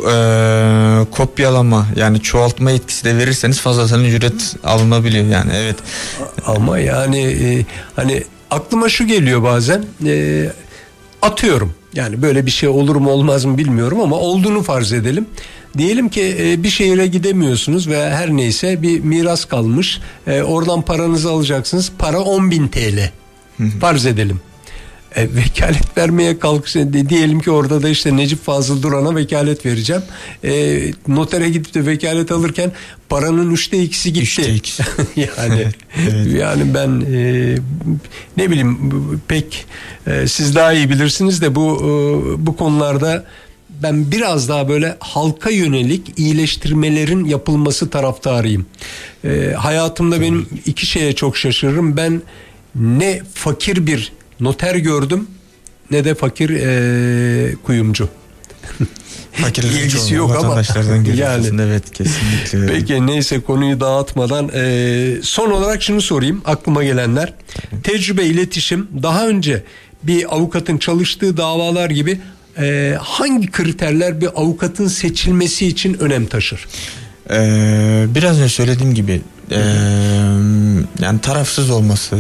Kopyalama yani çoğaltma yetkisi de verirseniz fazladan ücret alınabiliyor yani, evet. Ama yani hani aklıma şu geliyor bazen, atıyorum yani böyle bir şey olur mu olmaz mı bilmiyorum ama olduğunu farz edelim. Diyelim ki bir şehire gidemiyorsunuz veya her neyse bir miras kalmış, oradan paranızı alacaksınız, para 10.000 TL farz edelim. Vekalet vermeye kalkışın, diyelim ki orada da işte Necip Fazıl Duran'a vekalet vereceğim. Notere gidip de vekalet alırken paranın 2'si gitti. Yani evet. Yani ben ne bileyim, pek siz daha iyi bilirsiniz de bu konularda ben biraz daha böyle halka yönelik iyileştirmelerin yapılması taraftarıyım. Hayatımda benim 2 şeye çok şaşırırım. Ben ne fakir bir noter gördüm ne de fakir kuyumcu. İlgisi yok ama yani evet, kesinlikle. Peki neyse, konuyu dağıtmadan son olarak şunu sorayım aklıma gelenler. Tecrübe, iletişim, daha önce bir avukatın çalıştığı davalar gibi hangi kriterler bir avukatın seçilmesi için önem taşır? Biraz önce söylediğim gibi yani tarafsız olması,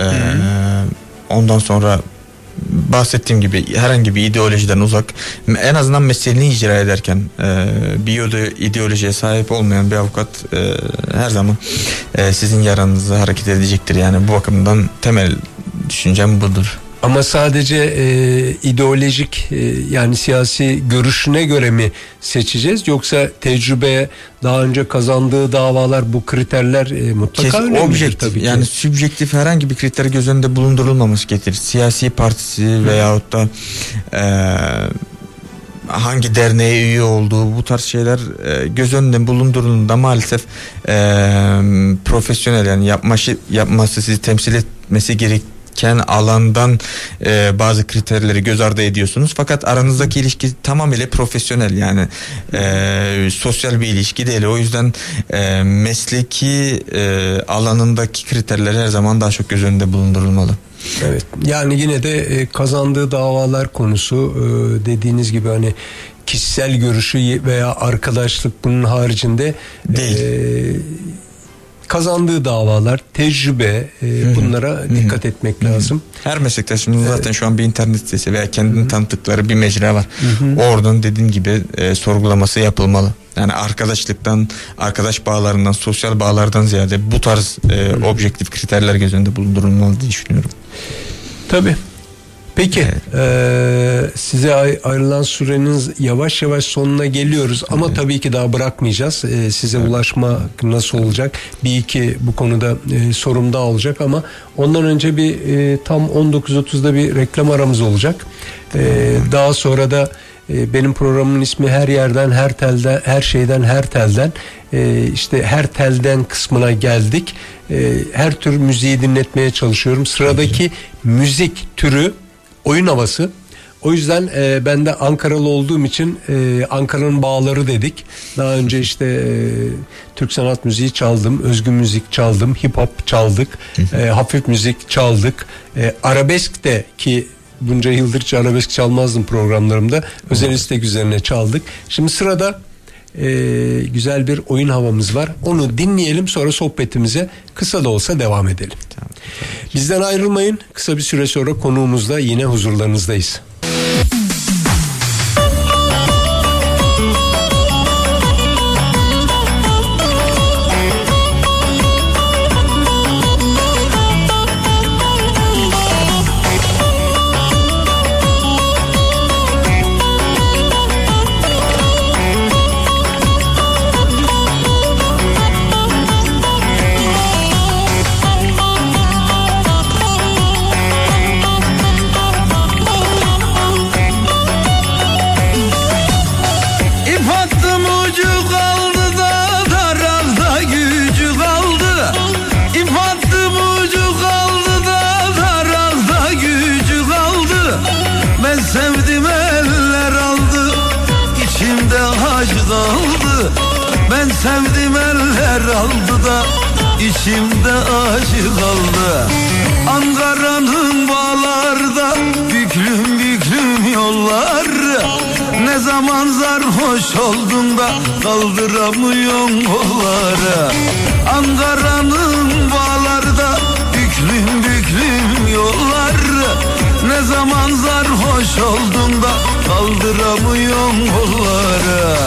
ondan sonra bahsettiğim gibi herhangi bir ideolojiden uzak, en azından mesleğini icra ederken bir ideolojiye sahip olmayan bir avukat her zaman sizin yaranızda hareket edecektir. Yani bu bakımdan temel düşüncem budur. Ama sadece ideolojik yani siyasi görüşüne göre mi seçeceğiz, yoksa tecrübe, daha önce kazandığı davalar, bu kriterler mutlaka önemlidir objektif, tabii ki. yani sübjektif herhangi bir kriter göz önünde bulundurulmaması gerekir. Siyasi partisi veyahut da hangi derneğe üye olduğu, bu tarz şeyler göz önünde bulundurulduğunda maalesef profesyonel, yani yapması, sizi temsil etmesi gereken alandan bazı kriterleri göz ardı ediyorsunuz. Fakat aranızdaki ilişki tamamıyla profesyonel, yani sosyal bir ilişki değil. O yüzden mesleki alanındaki kriterler her zaman daha çok göz önünde bulundurulmalı. Evet, yani yine de kazandığı davalar konusu dediğiniz gibi hani kişisel görüşü veya arkadaşlık bunun haricinde değil. Kazandığı davalar, tecrübe, bunlara dikkat etmek lazım. Her meslektaşımızın zaten şu an bir internet sitesi veya kendini tanıttıkları bir mecra var. Oradan dediğim gibi sorgulaması yapılmalı. Yani arkadaşlıktan, arkadaş bağlarından, sosyal bağlardan ziyade bu tarz objektif kriterler göz önünde bulundurulmalı diye düşünüyorum. Tabii. Peki, size ayrılan sürenin yavaş yavaş sonuna geliyoruz ama tabii ki daha bırakmayacağız. Size ulaşma nasıl olacak? Bir iki bu konuda sorum daha olacak ama ondan önce bir tam 19.30'da bir reklam aramız olacak. Daha sonra da benim programımın ismi Her Yerden, Her Telden, Her Şeyden, Her Telden. İşte her telden kısmına geldik. Her tür müziği dinletmeye çalışıyorum. Sıradaki müzik türü oyun havası. O yüzden ben de Ankaralı olduğum için Ankara'nın bağları dedik. Daha önce işte Türk sanat müziği çaldım, özgün müzik çaldım, hip hop çaldık, hafif müzik çaldık. Arabesk de, ki bunca yıldır arabesk çalmazdım programlarımda, özel istek üzerine çaldık. Şimdi sırada güzel bir oyun havamız var. Onu dinleyelim, sonra sohbetimize kısa da olsa devam edelim. Tamam. Bizden ayrılmayın. Kısa bir süre sonra konuğumuzla yine huzurlarınızdayız. Sevdim eller aldı da içimde acı kaldı. Ankara'nın bağlarda büklüm büklüm yollar. Ne zaman sarhoş oldun da kaldıramıyorsun kolları. Ankara'nın bağlarda büklüm büklüm yollar. Ne zaman sarhoş oldun da kaldıramıyorsun kolları.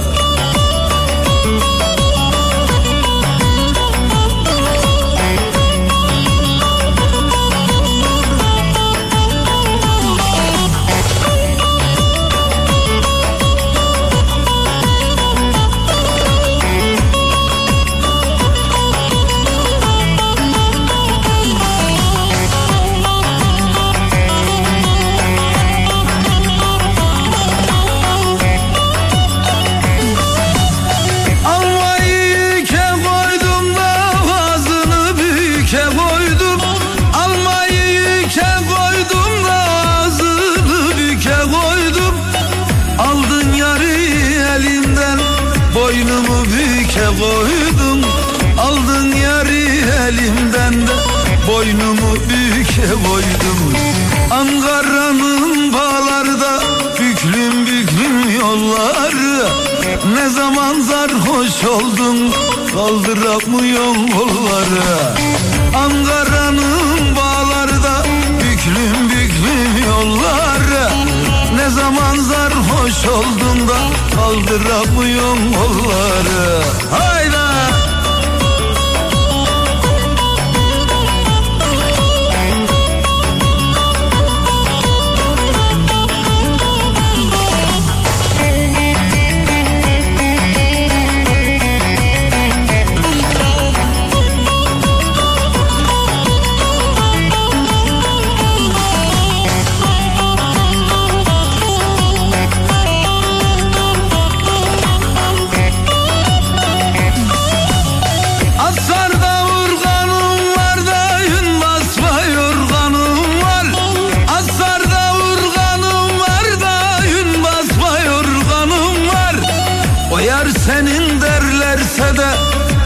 Koydum, aldın yarı elimden de boynumu büke koydum. Ankara'nın bağlarda büklüm büklüm yollar. Ne zaman sarhoş oldun kaldıramıyorsun kolları. Ankara'nın bağlarda büklüm büklüm yollar. Ne zaman sarhoş oldun da kaldıramıyorsun kolları. Hayda!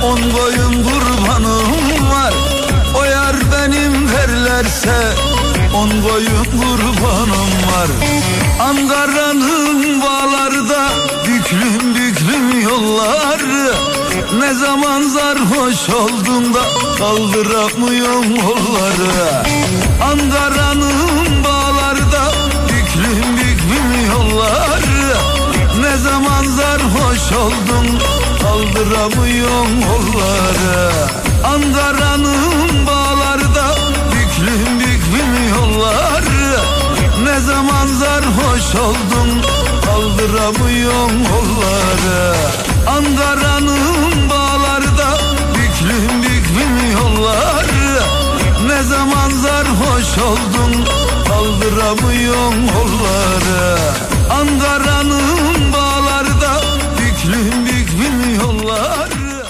10 koyun kurbanım var. O yar benim derlerse 10 koyun kurbanım var. Ankara'nın bağlarda büklüm büklüm yollar. Ne zaman sarhoş oldum da kaldıramıyorum kolları. Ankara'nın bağlarda büklüm büklüm yollar. Ne zaman sarhoş oldum kaldıramıyorum kolları. Ankara'nın bağlarda büklüm büklüm yollar. Ne zaman sarhoş oldum kaldıramıyorum kolları. Ankara'nın bağlarda büklüm büklüm yollar. Ne zaman sarhoş oldum kaldıramıyorum kolları. Ankara'nın bağlarda büklüm büklüm yollar.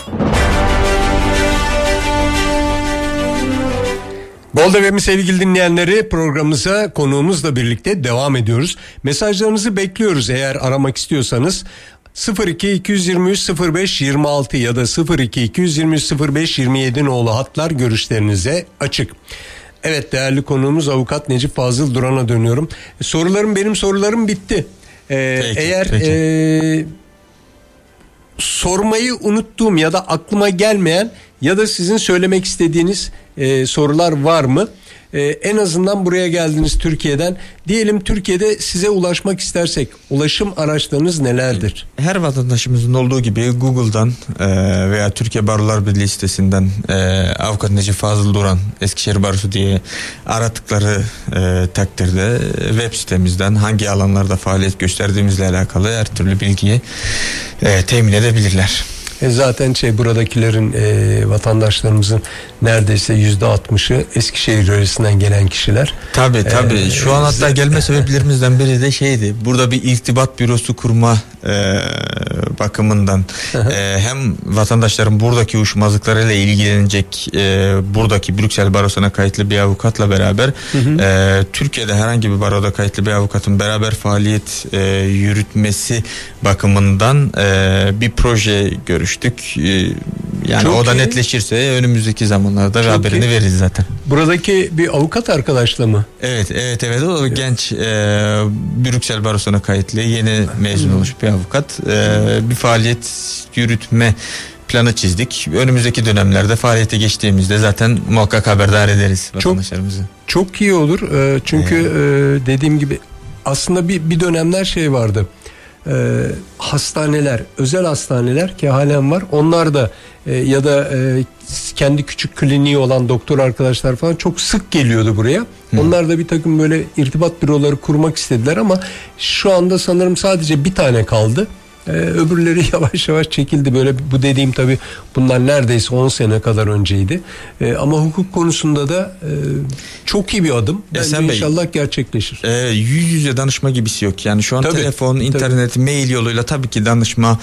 Gold FM'in sevgili dinleyenleri, programımıza konuğumuzla birlikte devam ediyoruz. Mesajlarınızı bekliyoruz eğer aramak istiyorsanız. 02 223 05 26 ya da 02 223 05 27 nolu hatlar görüşlerinize açık. Evet, değerli konuğumuz avukat Necip Fazıl Duran'a dönüyorum. Benim sorularım bitti. Peki. Sormayı unuttuğum ya da aklıma gelmeyen ya da sizin söylemek istediğiniz sorular var mı? En azından buraya geldiniz Türkiye'den. Diyelim Türkiye'de size ulaşmak istersek ulaşım araçlarınız nelerdir? Her vatandaşımızın olduğu gibi Google'dan veya Türkiye Barolar Birliği sitesinden Avukat Necip Fazıl Duran Eskişehir Barosu diye aradıkları takdirde web sitemizden hangi alanlarda faaliyet gösterdiğimizle alakalı her türlü bilgiyi temin edebilirler. Zaten buradakilerin vatandaşlarımızın neredeyse %60'ı Eskişehir yöresinden gelen kişiler. Tabii. Şu an hatta gelme sebeplerimizden biri de şeydi. Burada bir irtibat bürosu kurma bakımından hem vatandaşların buradaki uyuşmazlıklarıyla ilgilenecek buradaki Brüksel Barosu'na kayıtlı bir avukatla beraber Türkiye'de herhangi bir baroda kayıtlı bir avukatın beraber faaliyet yürütmesi bakımından bir proje görüştük. Yani çok o da iyi. Netleşirse önümüzdeki zamanlarda haberini veririz zaten. Buradaki bir avukat arkadaşla mı? Evet o genç Brüksel Barosu'na kayıtlı yeni mezun olmuş bir avukat. Bir faaliyet yürütme planı çizdik. Önümüzdeki dönemlerde faaliyete geçtiğimizde zaten muhakkak haberdar ederiz vatandaşlarımızı. Çok iyi olur. Çünkü dediğim gibi aslında bir dönemler vardı. Hastaneler, özel hastaneler ki halen var. Onlar da ya da kendi küçük kliniği olan doktor arkadaşlar falan çok sık geliyordu buraya. Onlar da bir takım böyle irtibat büroları kurmak istediler ama şu anda sanırım sadece bir tane kaldı. Öbürleri yavaş yavaş çekildi. Böyle bu dediğim tabii bunlar neredeyse 10 sene kadar önceydi. Ama hukuk konusunda da çok iyi bir adım. Bence inşallah gerçekleşir. Yüz yüze danışma gibisi yok. Yani şu an telefon, internet, mail yoluyla tabii ki danışma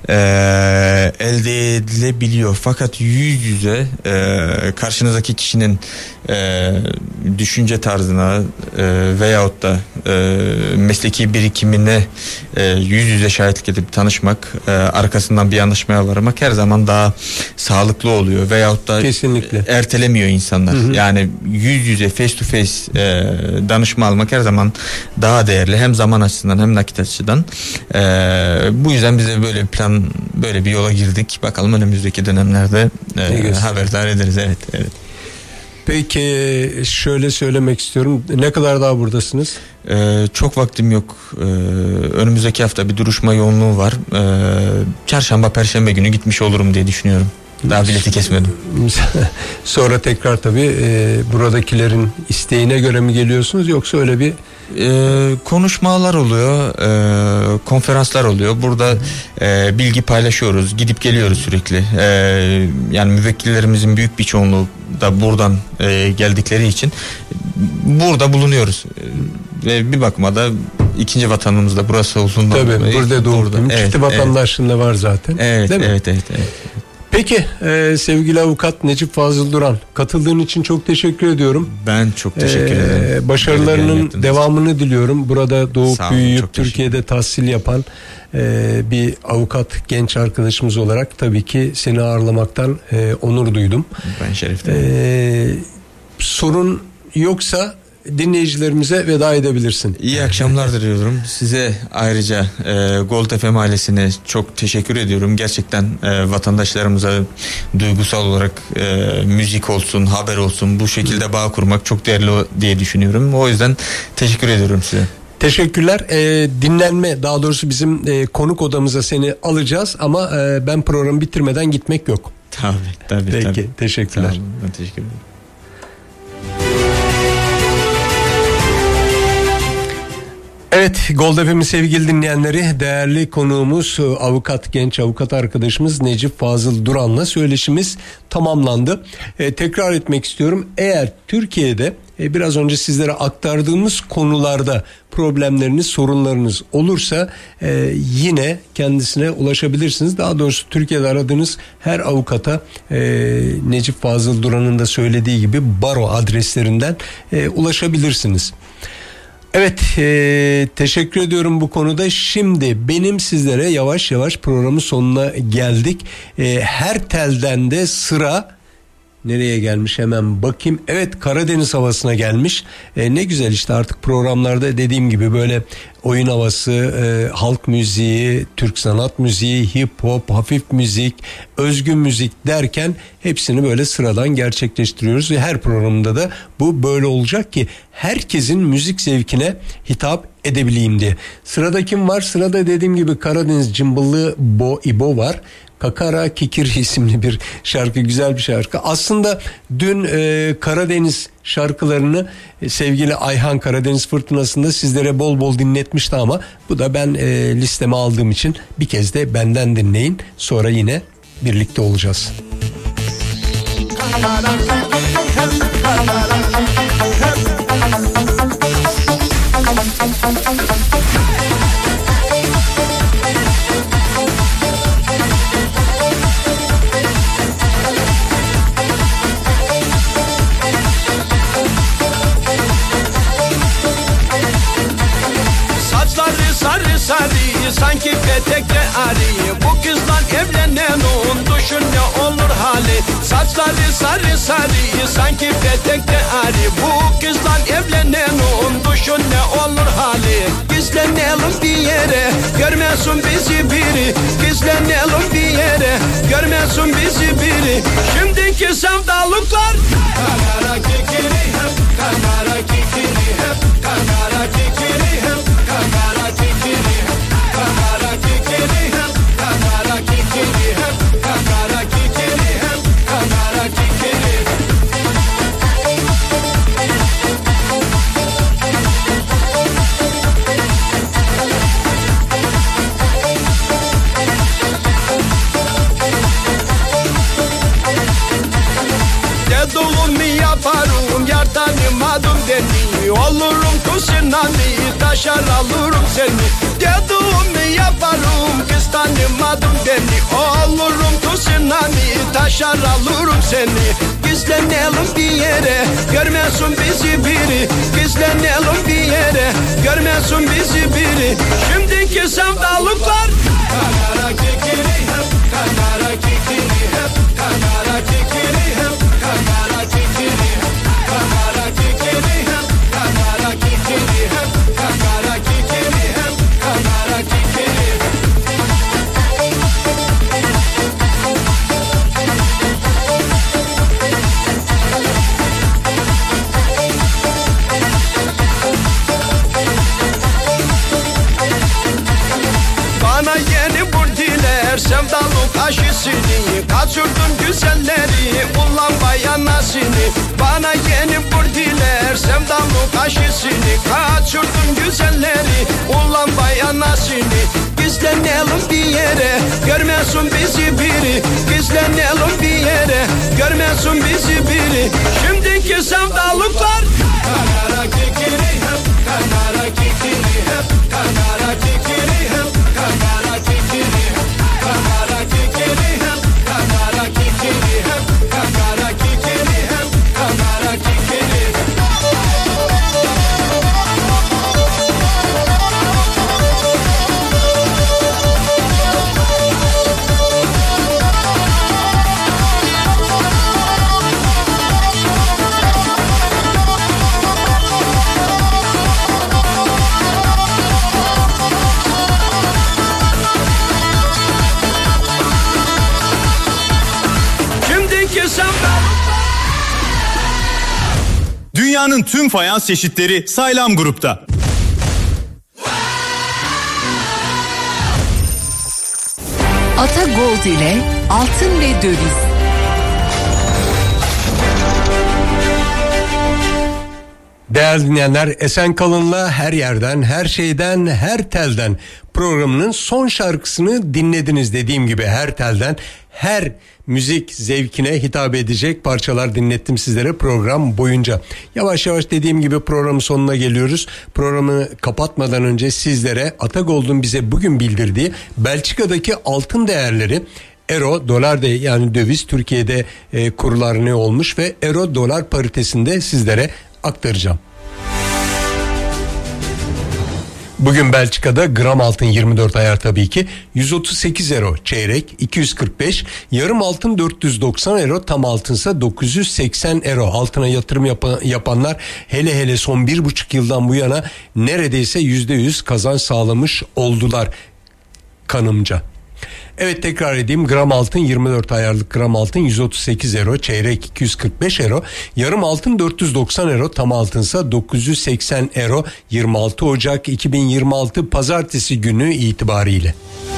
elde edilebiliyor. Fakat yüz yüze karşınızdaki kişinin düşünce tarzına veyahut da mesleki birikimine yüz yüze şahitlik edip tanışmak, arkasından bir anlaşmaya varmak her zaman daha sağlıklı oluyor veyahut da kesinlikle ertelemiyor insanlar. Yani yüz yüze face to face danışma almak her zaman daha değerli, hem zaman açısından hem nakit açısından. Bu yüzden bize böyle bir plan, böyle bir yola girdik. Bakalım önümüzdeki dönemlerde haberdar ederiz. Evet. Peki şöyle söylemek istiyorum. Ne kadar daha buradasınız? Çok vaktim yok. Önümüzdeki hafta bir duruşma yoğunluğu var. Çarşamba, perşembe günü gitmiş olurum diye düşünüyorum. Daha bileti kesmedim. Sonra tekrar tabii buradakilerin isteğine göre mi geliyorsunuz yoksa öyle bir konuşmalar oluyor, konferanslar oluyor. Burada bilgi paylaşıyoruz, gidip geliyoruz sürekli. Yani müvekkillerimizin büyük bir çoğunluğu da buradan geldikleri için burada bulunuyoruz. Ve bir bakıma da ikinci vatanımız da burası olduğundan tabii burada doğdum. Çifti vatandaşlığında var zaten. Evet, değil mi? Evet. Peki sevgili avukat Necip Fazıl Duran, katıldığın için çok teşekkür ediyorum. Ben çok teşekkür ederim. Başarılarının devamını diliyorum. Burada doğup Sağ olun, büyüyüp Türkiye'de tahsil yapan bir avukat genç arkadaşımız olarak tabii ki seni ağırlamaktan onur duydum. Ben şerefliyim. Sorun yoksa dinleyicilerimize veda edebilirsin. İyi akşamlar diliyorum. Size ayrıca Gold FM ailesine çok teşekkür ediyorum. Gerçekten vatandaşlarımıza duygusal olarak müzik olsun, haber olsun bu şekilde bağ kurmak çok değerli diye düşünüyorum. O yüzden teşekkür ediyorum size. Teşekkürler. Dinlenme, daha doğrusu bizim konuk odamıza seni alacağız ama ben programı bitirmeden gitmek yok. Tabii. Peki, teşekkürler. Tamam, ben teşekkür ederim. Evet, Gold FM'in sevgili dinleyenleri, değerli konuğumuz genç avukat arkadaşımız Necip Fazıl Duran'la söyleşimiz tamamlandı. Tekrar etmek istiyorum. Eğer Türkiye'de biraz önce sizlere aktardığımız konularda problemleriniz, sorunlarınız olursa yine kendisine ulaşabilirsiniz. Daha doğrusu Türkiye'de aradığınız her avukata Necip Fazıl Duran'ın da söylediği gibi baro adreslerinden ulaşabilirsiniz. Evet, teşekkür ediyorum bu konuda. Şimdi benim sizlere yavaş yavaş programın sonuna geldik. Her telden de sıra nereye gelmiş hemen bakayım. Evet, Karadeniz havasına gelmiş. Ne güzel işte, artık programlarda dediğim gibi böyle oyun havası, halk müziği, Türk sanat müziği, hip hop, hafif müzik, özgün müzik derken hepsini böyle sıradan gerçekleştiriyoruz. Ve her programda da bu böyle olacak ki herkesin müzik zevkine hitap edebileyim diye. Sırada kim var? Sırada dediğim gibi Karadeniz cımbıllı İbo var. Kakara Kikir isimli bir şarkı, güzel bir şarkı. Aslında dün Karadeniz şarkılarını sevgili Ayhan Karadeniz Fırtınası'nda sizlere bol bol dinletmişti ama bu da ben listeme aldığım için bir kez de benden dinleyin. Sonra yine birlikte olacağız. Sarı sanki petekte arı, bu kızla evlenen on düşün ne olur hali. Saçları sarı sarı sanki petekte arı, bu kızla evlenen on düşün ne olur hali. Gizlenelim bir yere, görmesin bizi biri. Gizlenelim bir yere, görmesin bizi biri. Şimdiki sevdalıklar Kakara kikiri hep, kakara kikiri hep, kakara kikiri hep, kakara kikiri hep, kakara kikiri hep, kakara kikiri hep, kakara kikiri hep, kakara kikiri. Dediğimi yaparım, yar tanımadım beni. Olurum kusunami, taşar alırım seni. Dediğimi yaparım, kız tanımadım beni. Olurum kusunami, taşar alırım seni. Gizlenelim bir yere, görmesin bizi biri. Gizlenelim bir yere, görmesin bizi biri. Şimdiki sevdalıklar Kakara kikiri hep, kakara kikiri hep, kakara kikiri hep, kakara kikiri hep, kakara kikiri hep, kakara kikiri hep, kakara kikiri hep, kakara kikiri. Bana yeni burdiler, sevdalık aşısını. Kaçırdım güzelleri, ulan bayanasını. Bana yeni burdiler, sevdalık aşısını. Kaçırdım güzelleri, ulan bayanasını. Gizlenelim bir yere, görmesin bizi biri. Gizlenelim bir yere, görmesin bizi biri. Şimdiki sevdalıklar Kakara kikiri hep, kakara kikiri hep, kakara kikiri hep, kakara kikiri hep, kakara kikiri hep, kakara desem ben. Dünyanın tüm fayans çeşitleri Saylam Grup'ta. Ata Gold ile altın ve döviz. Değerli dinleyenler, esen kalınla her yerden, her şeyden, her telden programının son şarkısını dinlediniz. Dediğim gibi her telden, her müzik zevkine hitap edecek parçalar dinlettim sizlere program boyunca. Yavaş yavaş dediğim gibi programın sonuna geliyoruz. Programı kapatmadan önce sizlere Ata Gold'un bize bugün bildirdiği Belçika'daki altın değerleri, euro, dolar de yani döviz, Türkiye'de kurlar ne olmuş ve euro dolar paritesinde sizlere aktaracağım. Bugün Belçika'da gram altın 24 ayar tabii ki 138 euro çeyrek, 245 yarım altın 490 euro, tam altınsa 980 euro. Altına yatırım yapanlar hele hele son 1,5 yıldan bu yana neredeyse %100 kazanç sağlamış oldular kanımca. Evet, tekrar edeyim, gram altın 24 ayarlık gram altın 138 euro, çeyrek 245 euro, yarım altın 490 euro, tam altınsa 980 euro 26 Ocak 2026 Pazartesi günü itibariyle.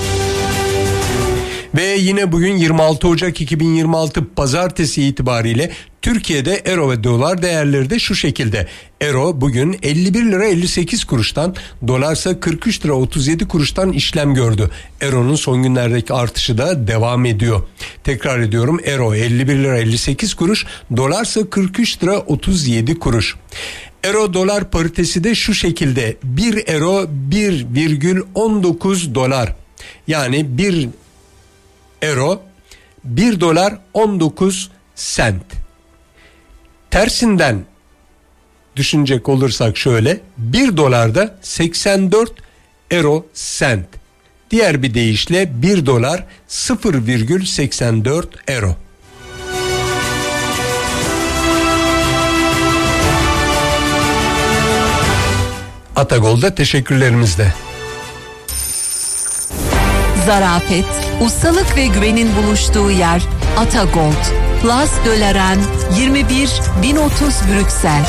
Ve yine bugün 26 Ocak 2026 Pazartesi itibariyle Türkiye'de euro ve dolar değerleri de şu şekilde. Euro bugün 51 lira 58 kuruştan, dolarsa 43 lira 37 kuruştan işlem gördü. Euro'nun son günlerdeki artışı da devam ediyor. Tekrar ediyorum, euro 51 lira 58 kuruş, dolarsa 43 lira 37 kuruş. Euro dolar paritesi de şu şekilde. 1 euro 1,19 dolar. Yani 1 euro 1 dolar 19 sent. Tersinden düşünecek olursak şöyle, 1 dolarda 84 euro sent. Diğer bir deyişle 1 dolar 0,84 euro. Atagol'da teşekkürlerimizle. Zarafet, ustalık ve güvenin buluştuğu yer Ata Gold. Place de la Reine 21 1030 Brüksel.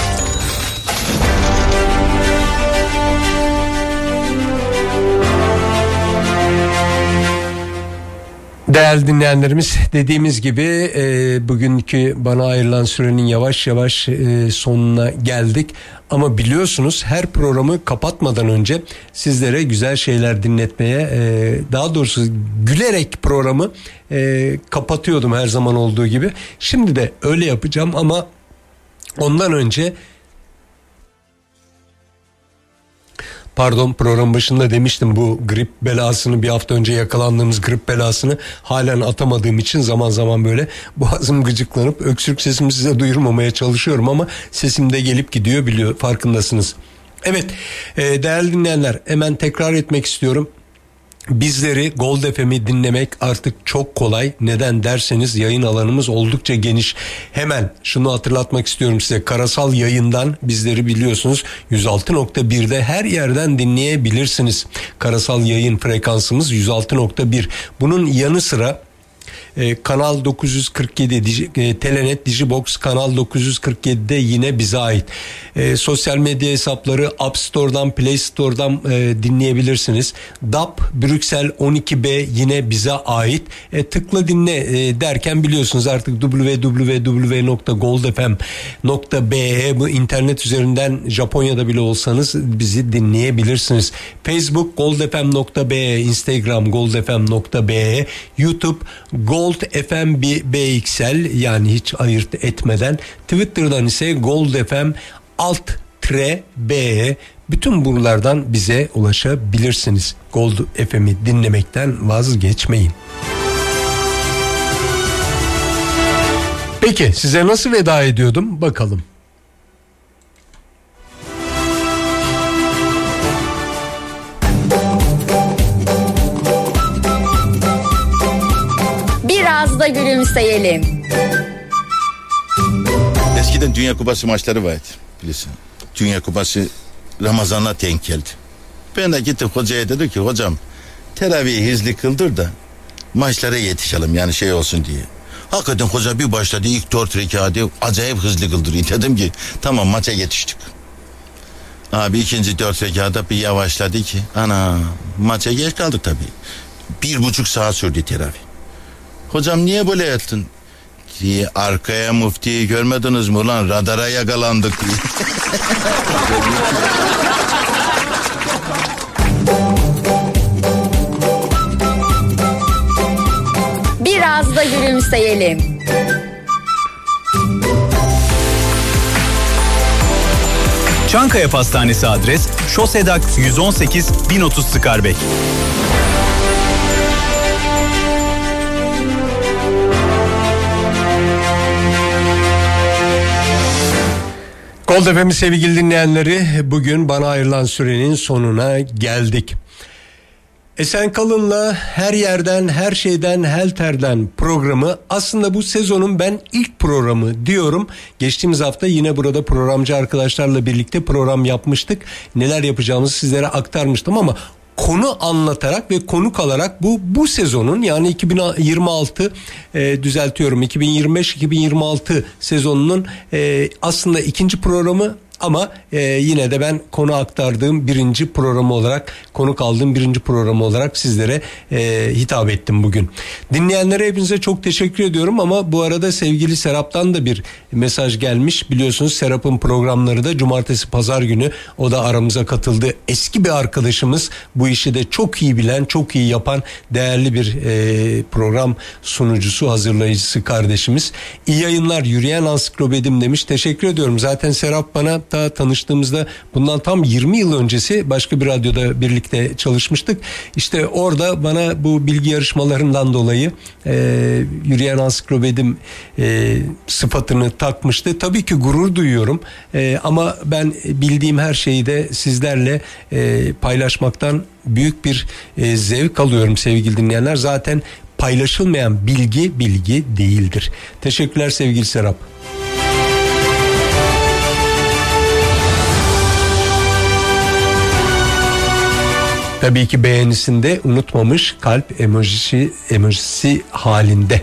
Değerli dinleyenlerimiz, dediğimiz gibi bugünkü bana ayrılan sürenin yavaş yavaş sonuna geldik. Ama biliyorsunuz her programı kapatmadan önce sizlere güzel şeyler dinletmeye, daha doğrusu gülerek programı kapatıyordum her zaman olduğu gibi. Şimdi de öyle yapacağım ama ondan önce... Pardon, program başında demiştim, bu grip belasını, bir hafta önce yakalandığımız grip belasını halen atamadığım için zaman zaman böyle boğazım gıcıklanıp öksürük sesimi size duyurmamaya çalışıyorum ama sesim de gelip gidiyor, farkındasınız. Evet, değerli dinleyenler, hemen tekrar etmek istiyorum. Bizleri Gold FM'i dinlemek artık çok kolay. Neden derseniz yayın alanımız oldukça geniş. Hemen şunu hatırlatmak istiyorum size. Karasal Yayın'dan bizleri biliyorsunuz 106.1'de her yerden dinleyebilirsiniz. Karasal Yayın frekansımız 106.1. Bunun yanı sıra Kanal 947 Telenet Digibox Kanal 947'de yine bize ait. Sosyal medya hesapları App Store'dan, Play Store'dan dinleyebilirsiniz. DAP Brüksel 12B yine bize ait. Tıkla dinle derken biliyorsunuz artık www.goldfm.be, bu internet üzerinden Japonya'da bile olsanız bizi dinleyebilirsiniz. Facebook goldfm.be, Instagram goldfm.be, YouTube Gold FM BXL, yani hiç ayırt etmeden. Twitter'dan ise Gold FM _BE. Bütün buralardan bize ulaşabilirsiniz. Gold FM'i dinlemekten vazgeçmeyin. Peki size nasıl veda ediyordum bakalım. Biraz da gülümseyelim. Eskiden Dünya Kupası maçları vardı biliyorsun. Dünya Kupası Ramazan'a denk geldi. Ben de gittim hocaya, dedim ki hocam teravihi hızlı kıldır da maçlara yetişelim, yani şey olsun diye. Hakikaten hoca bir başladı, ilk 4 rekatı acayip hızlı kıldırıyor. Dedim ki tamam, maça yetiştik. Abi ikinci 4 rekatta bir yavaşladı ki ana, maça geç kaldık tabii. 1,5 saat sürdü teravih. Hocam niye böyle yaptın diye, arkaya muftiyi görmediniz mi ulan, radara yakalandık diye. Biraz da gülümseyelim. Çankaya Pastanesi adres Şosedak 118 1030 Skarbek. Gold FM sevgili dinleyenleri, bugün bana ayrılan sürenin sonuna geldik. Esen Kalın'la Her Yerden, Her Şeyden, Helter'den programı aslında bu sezonun ben ilk programı diyorum. Geçtiğimiz hafta yine burada programcı arkadaşlarla birlikte program yapmıştık. Neler yapacağımızı sizlere aktarmıştım ama konu anlatarak ve konuk alarak bu sezonun, yani 2026 2025-2026 sezonunun aslında ikinci programı. Ama yine de ben konu aktardığım birinci programı olarak, konuk aldığım birinci programı olarak sizlere hitap ettim bugün. Dinleyenlere hepinize çok teşekkür ediyorum ama bu arada sevgili Serap'tan da bir mesaj gelmiş. Biliyorsunuz Serap'ın programları da cumartesi pazar günü, o da aramıza katıldı. Eski bir arkadaşımız, bu işi de çok iyi bilen, çok iyi yapan değerli bir program sunucusu, hazırlayıcısı kardeşimiz. İyi yayınlar, yürüyen ansiklopedim demiş. Teşekkür ediyorum. Zaten Serap bana tanıştığımızda bundan tam 20 yıl öncesi başka bir radyoda birlikte çalışmıştık. İşte orada bana bu bilgi yarışmalarından dolayı yürüyen ansiklopedim sıfatını takmıştı. Tabii ki gurur duyuyorum ama ben bildiğim her şeyi de sizlerle paylaşmaktan büyük bir zevk alıyorum sevgili dinleyenler. Zaten paylaşılmayan bilgi değildir. Teşekkürler sevgili Serap. Tabii ki beğenisinde unutmamış kalp emojisi halinde.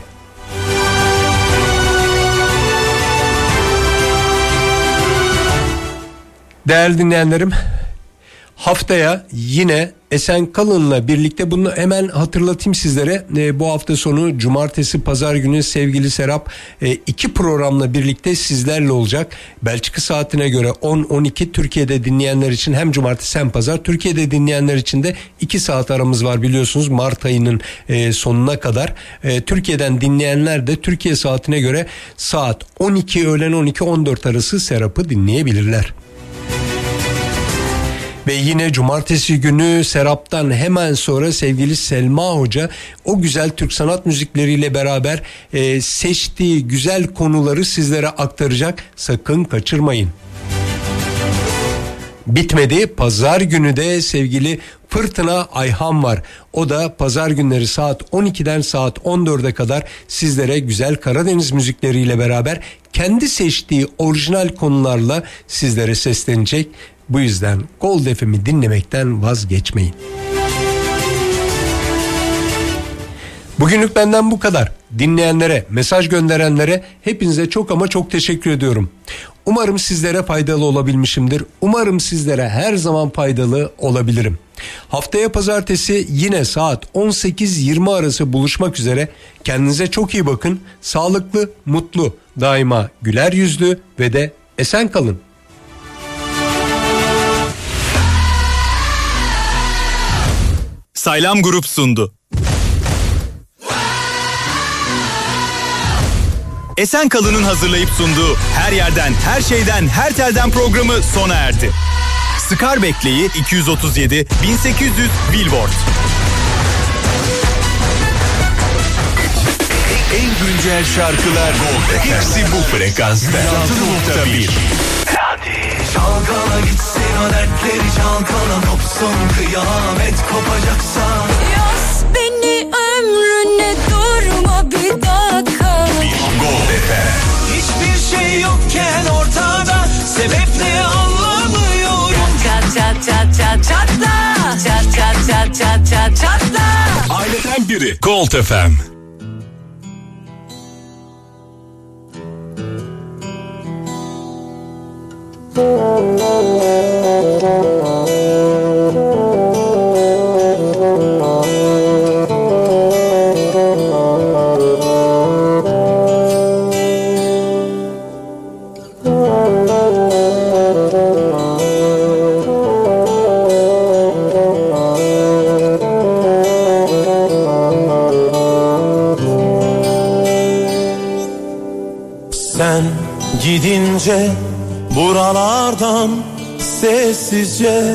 Değerli dinleyenlerim, haftaya yine Esen Kalın'la birlikte, bunu hemen hatırlatayım sizlere. Bu hafta sonu cumartesi pazar günü sevgili Serap 2 programla birlikte sizlerle olacak. Belçika saatine göre 10-12, Türkiye'de dinleyenler için hem cumartesi hem pazar. Türkiye'de dinleyenler için de 2 saat aramız var biliyorsunuz, Mart ayının sonuna kadar. Türkiye'den dinleyenler de Türkiye saatine göre saat 12, öğlen 12-14 arası Serap'ı dinleyebilirler. Ve yine cumartesi günü Serap'tan hemen sonra sevgili Selma Hoca o güzel Türk sanat müzikleriyle beraber seçtiği güzel konuları sizlere aktaracak. Sakın kaçırmayın. Bitmedi. Pazar günü de sevgili Fırtına Ayhan var. O da pazar günleri saat 12'den saat 14'e kadar sizlere güzel Karadeniz müzikleriyle beraber kendi seçtiği orijinal konularla sizlere seslenecek. Bu yüzden Gold FM'i dinlemekten vazgeçmeyin. Bugünlük benden bu kadar. Dinleyenlere, mesaj gönderenlere hepinize çok ama çok teşekkür ediyorum. Umarım sizlere faydalı olabilmişimdir. Umarım sizlere her zaman faydalı olabilirim. Haftaya pazartesi yine saat 18-20 arası buluşmak üzere. Kendinize çok iyi bakın. Sağlıklı, mutlu, daima güler yüzlü ve de esen kalın. Saylam Grup sundu. Esen Kalın'ın hazırlayıp sunduğu Her Yerden, Her Şeyden, Her Telden programı sona erdi. Skarbek'leyi 237 1800 Billboard. En güncel şarkılar hepsi bu frekansta. 6.1. Hadi çalkala gitsin o dertleri, çalkala kopsun kıyamet kopacaksa. Yaz beni ömrüne, durma bir dakika. Gold FM. Hiçbir şey yokken ortada, sebep ne anlamıyorum. Çat çat çat çat çatla. Çat çat çat çat çat çatla. Aileden biri Gold FM. Gidince buralardan sessizce,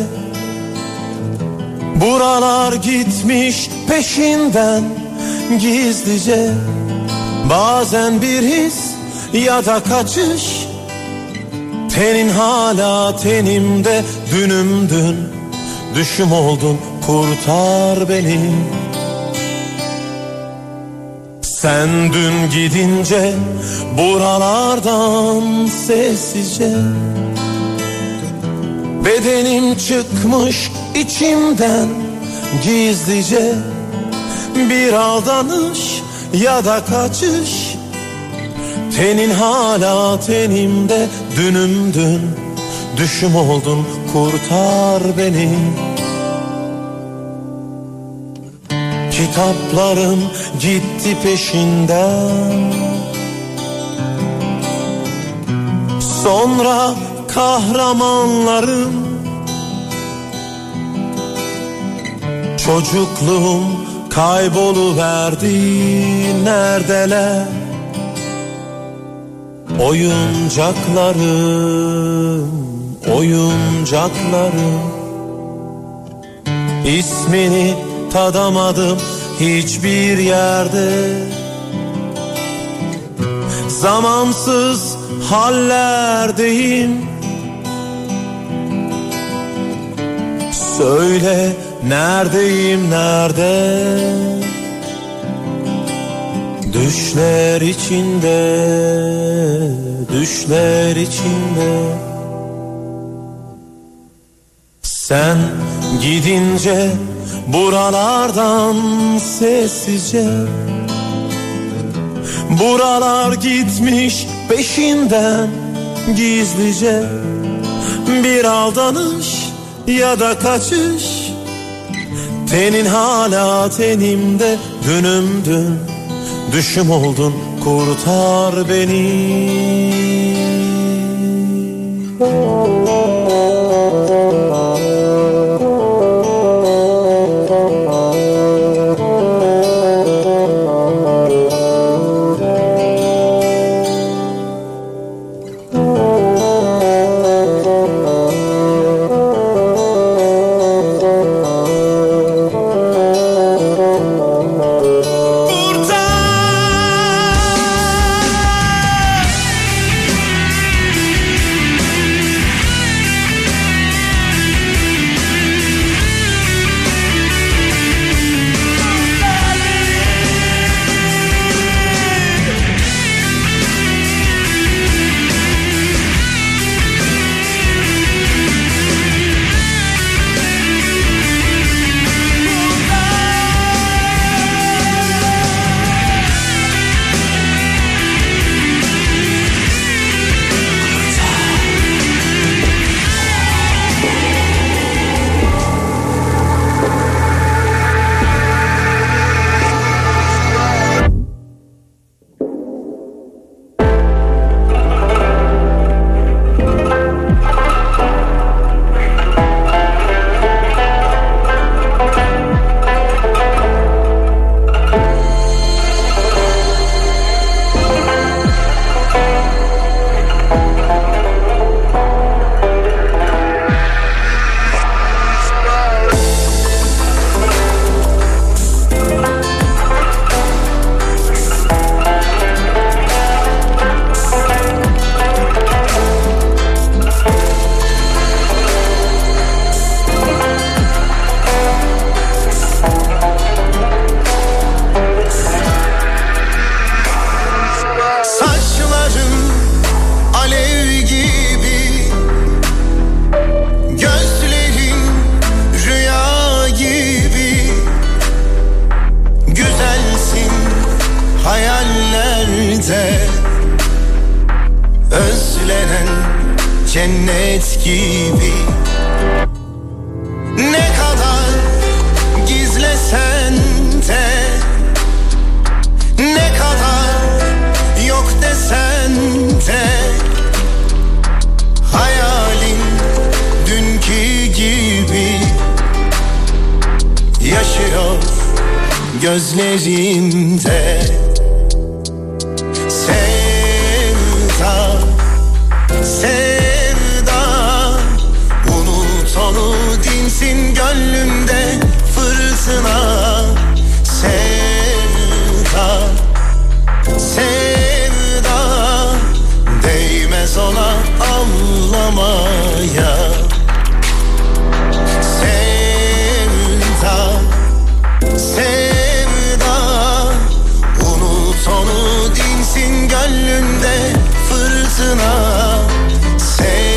buralar gitmiş peşinden gizlice. Bazen bir his ya da kaçış, tenin hala tenimde, dünümdün düşüm oldun, kurtar beni. Sen dün gidince buralardan sessizce, bedenim çıkmış içimden gizlice. Bir aldanış ya da kaçış, tenin hala tenimde, dünümdün düşüm oldun, kurtar beni. Kitaplarım gitti peşinden, sonra kahramanlarım. Çocukluğum kayboluverdi, neredeler oyuncaklarım, oyuncaklarım. İsmini tadamadım hiçbir yerde, zamansız hallerdeyim. Söyle neredeyim, nerede? Düşler içinde, düşler içinde. Sen gidince buralardan sessizce, buralar gitmiş peşinden gizlice. Bir aldanış ya da kaçış, tenin hala tenimde, dünümdün düşüm oldun, kurtar beni. cennet gibi. Ne kadar gizlesen de, ne kadar yok desen de, hayalin dünkü gibi yaşıyor gözlerimde. Sevda, sevda, unut onu, dinsin gönlümde fırtına. Sevda, sevda, değmez ona anlamaya. Sevda, sevda, unut onu, dinsin gönlümde fırtına. Sevda,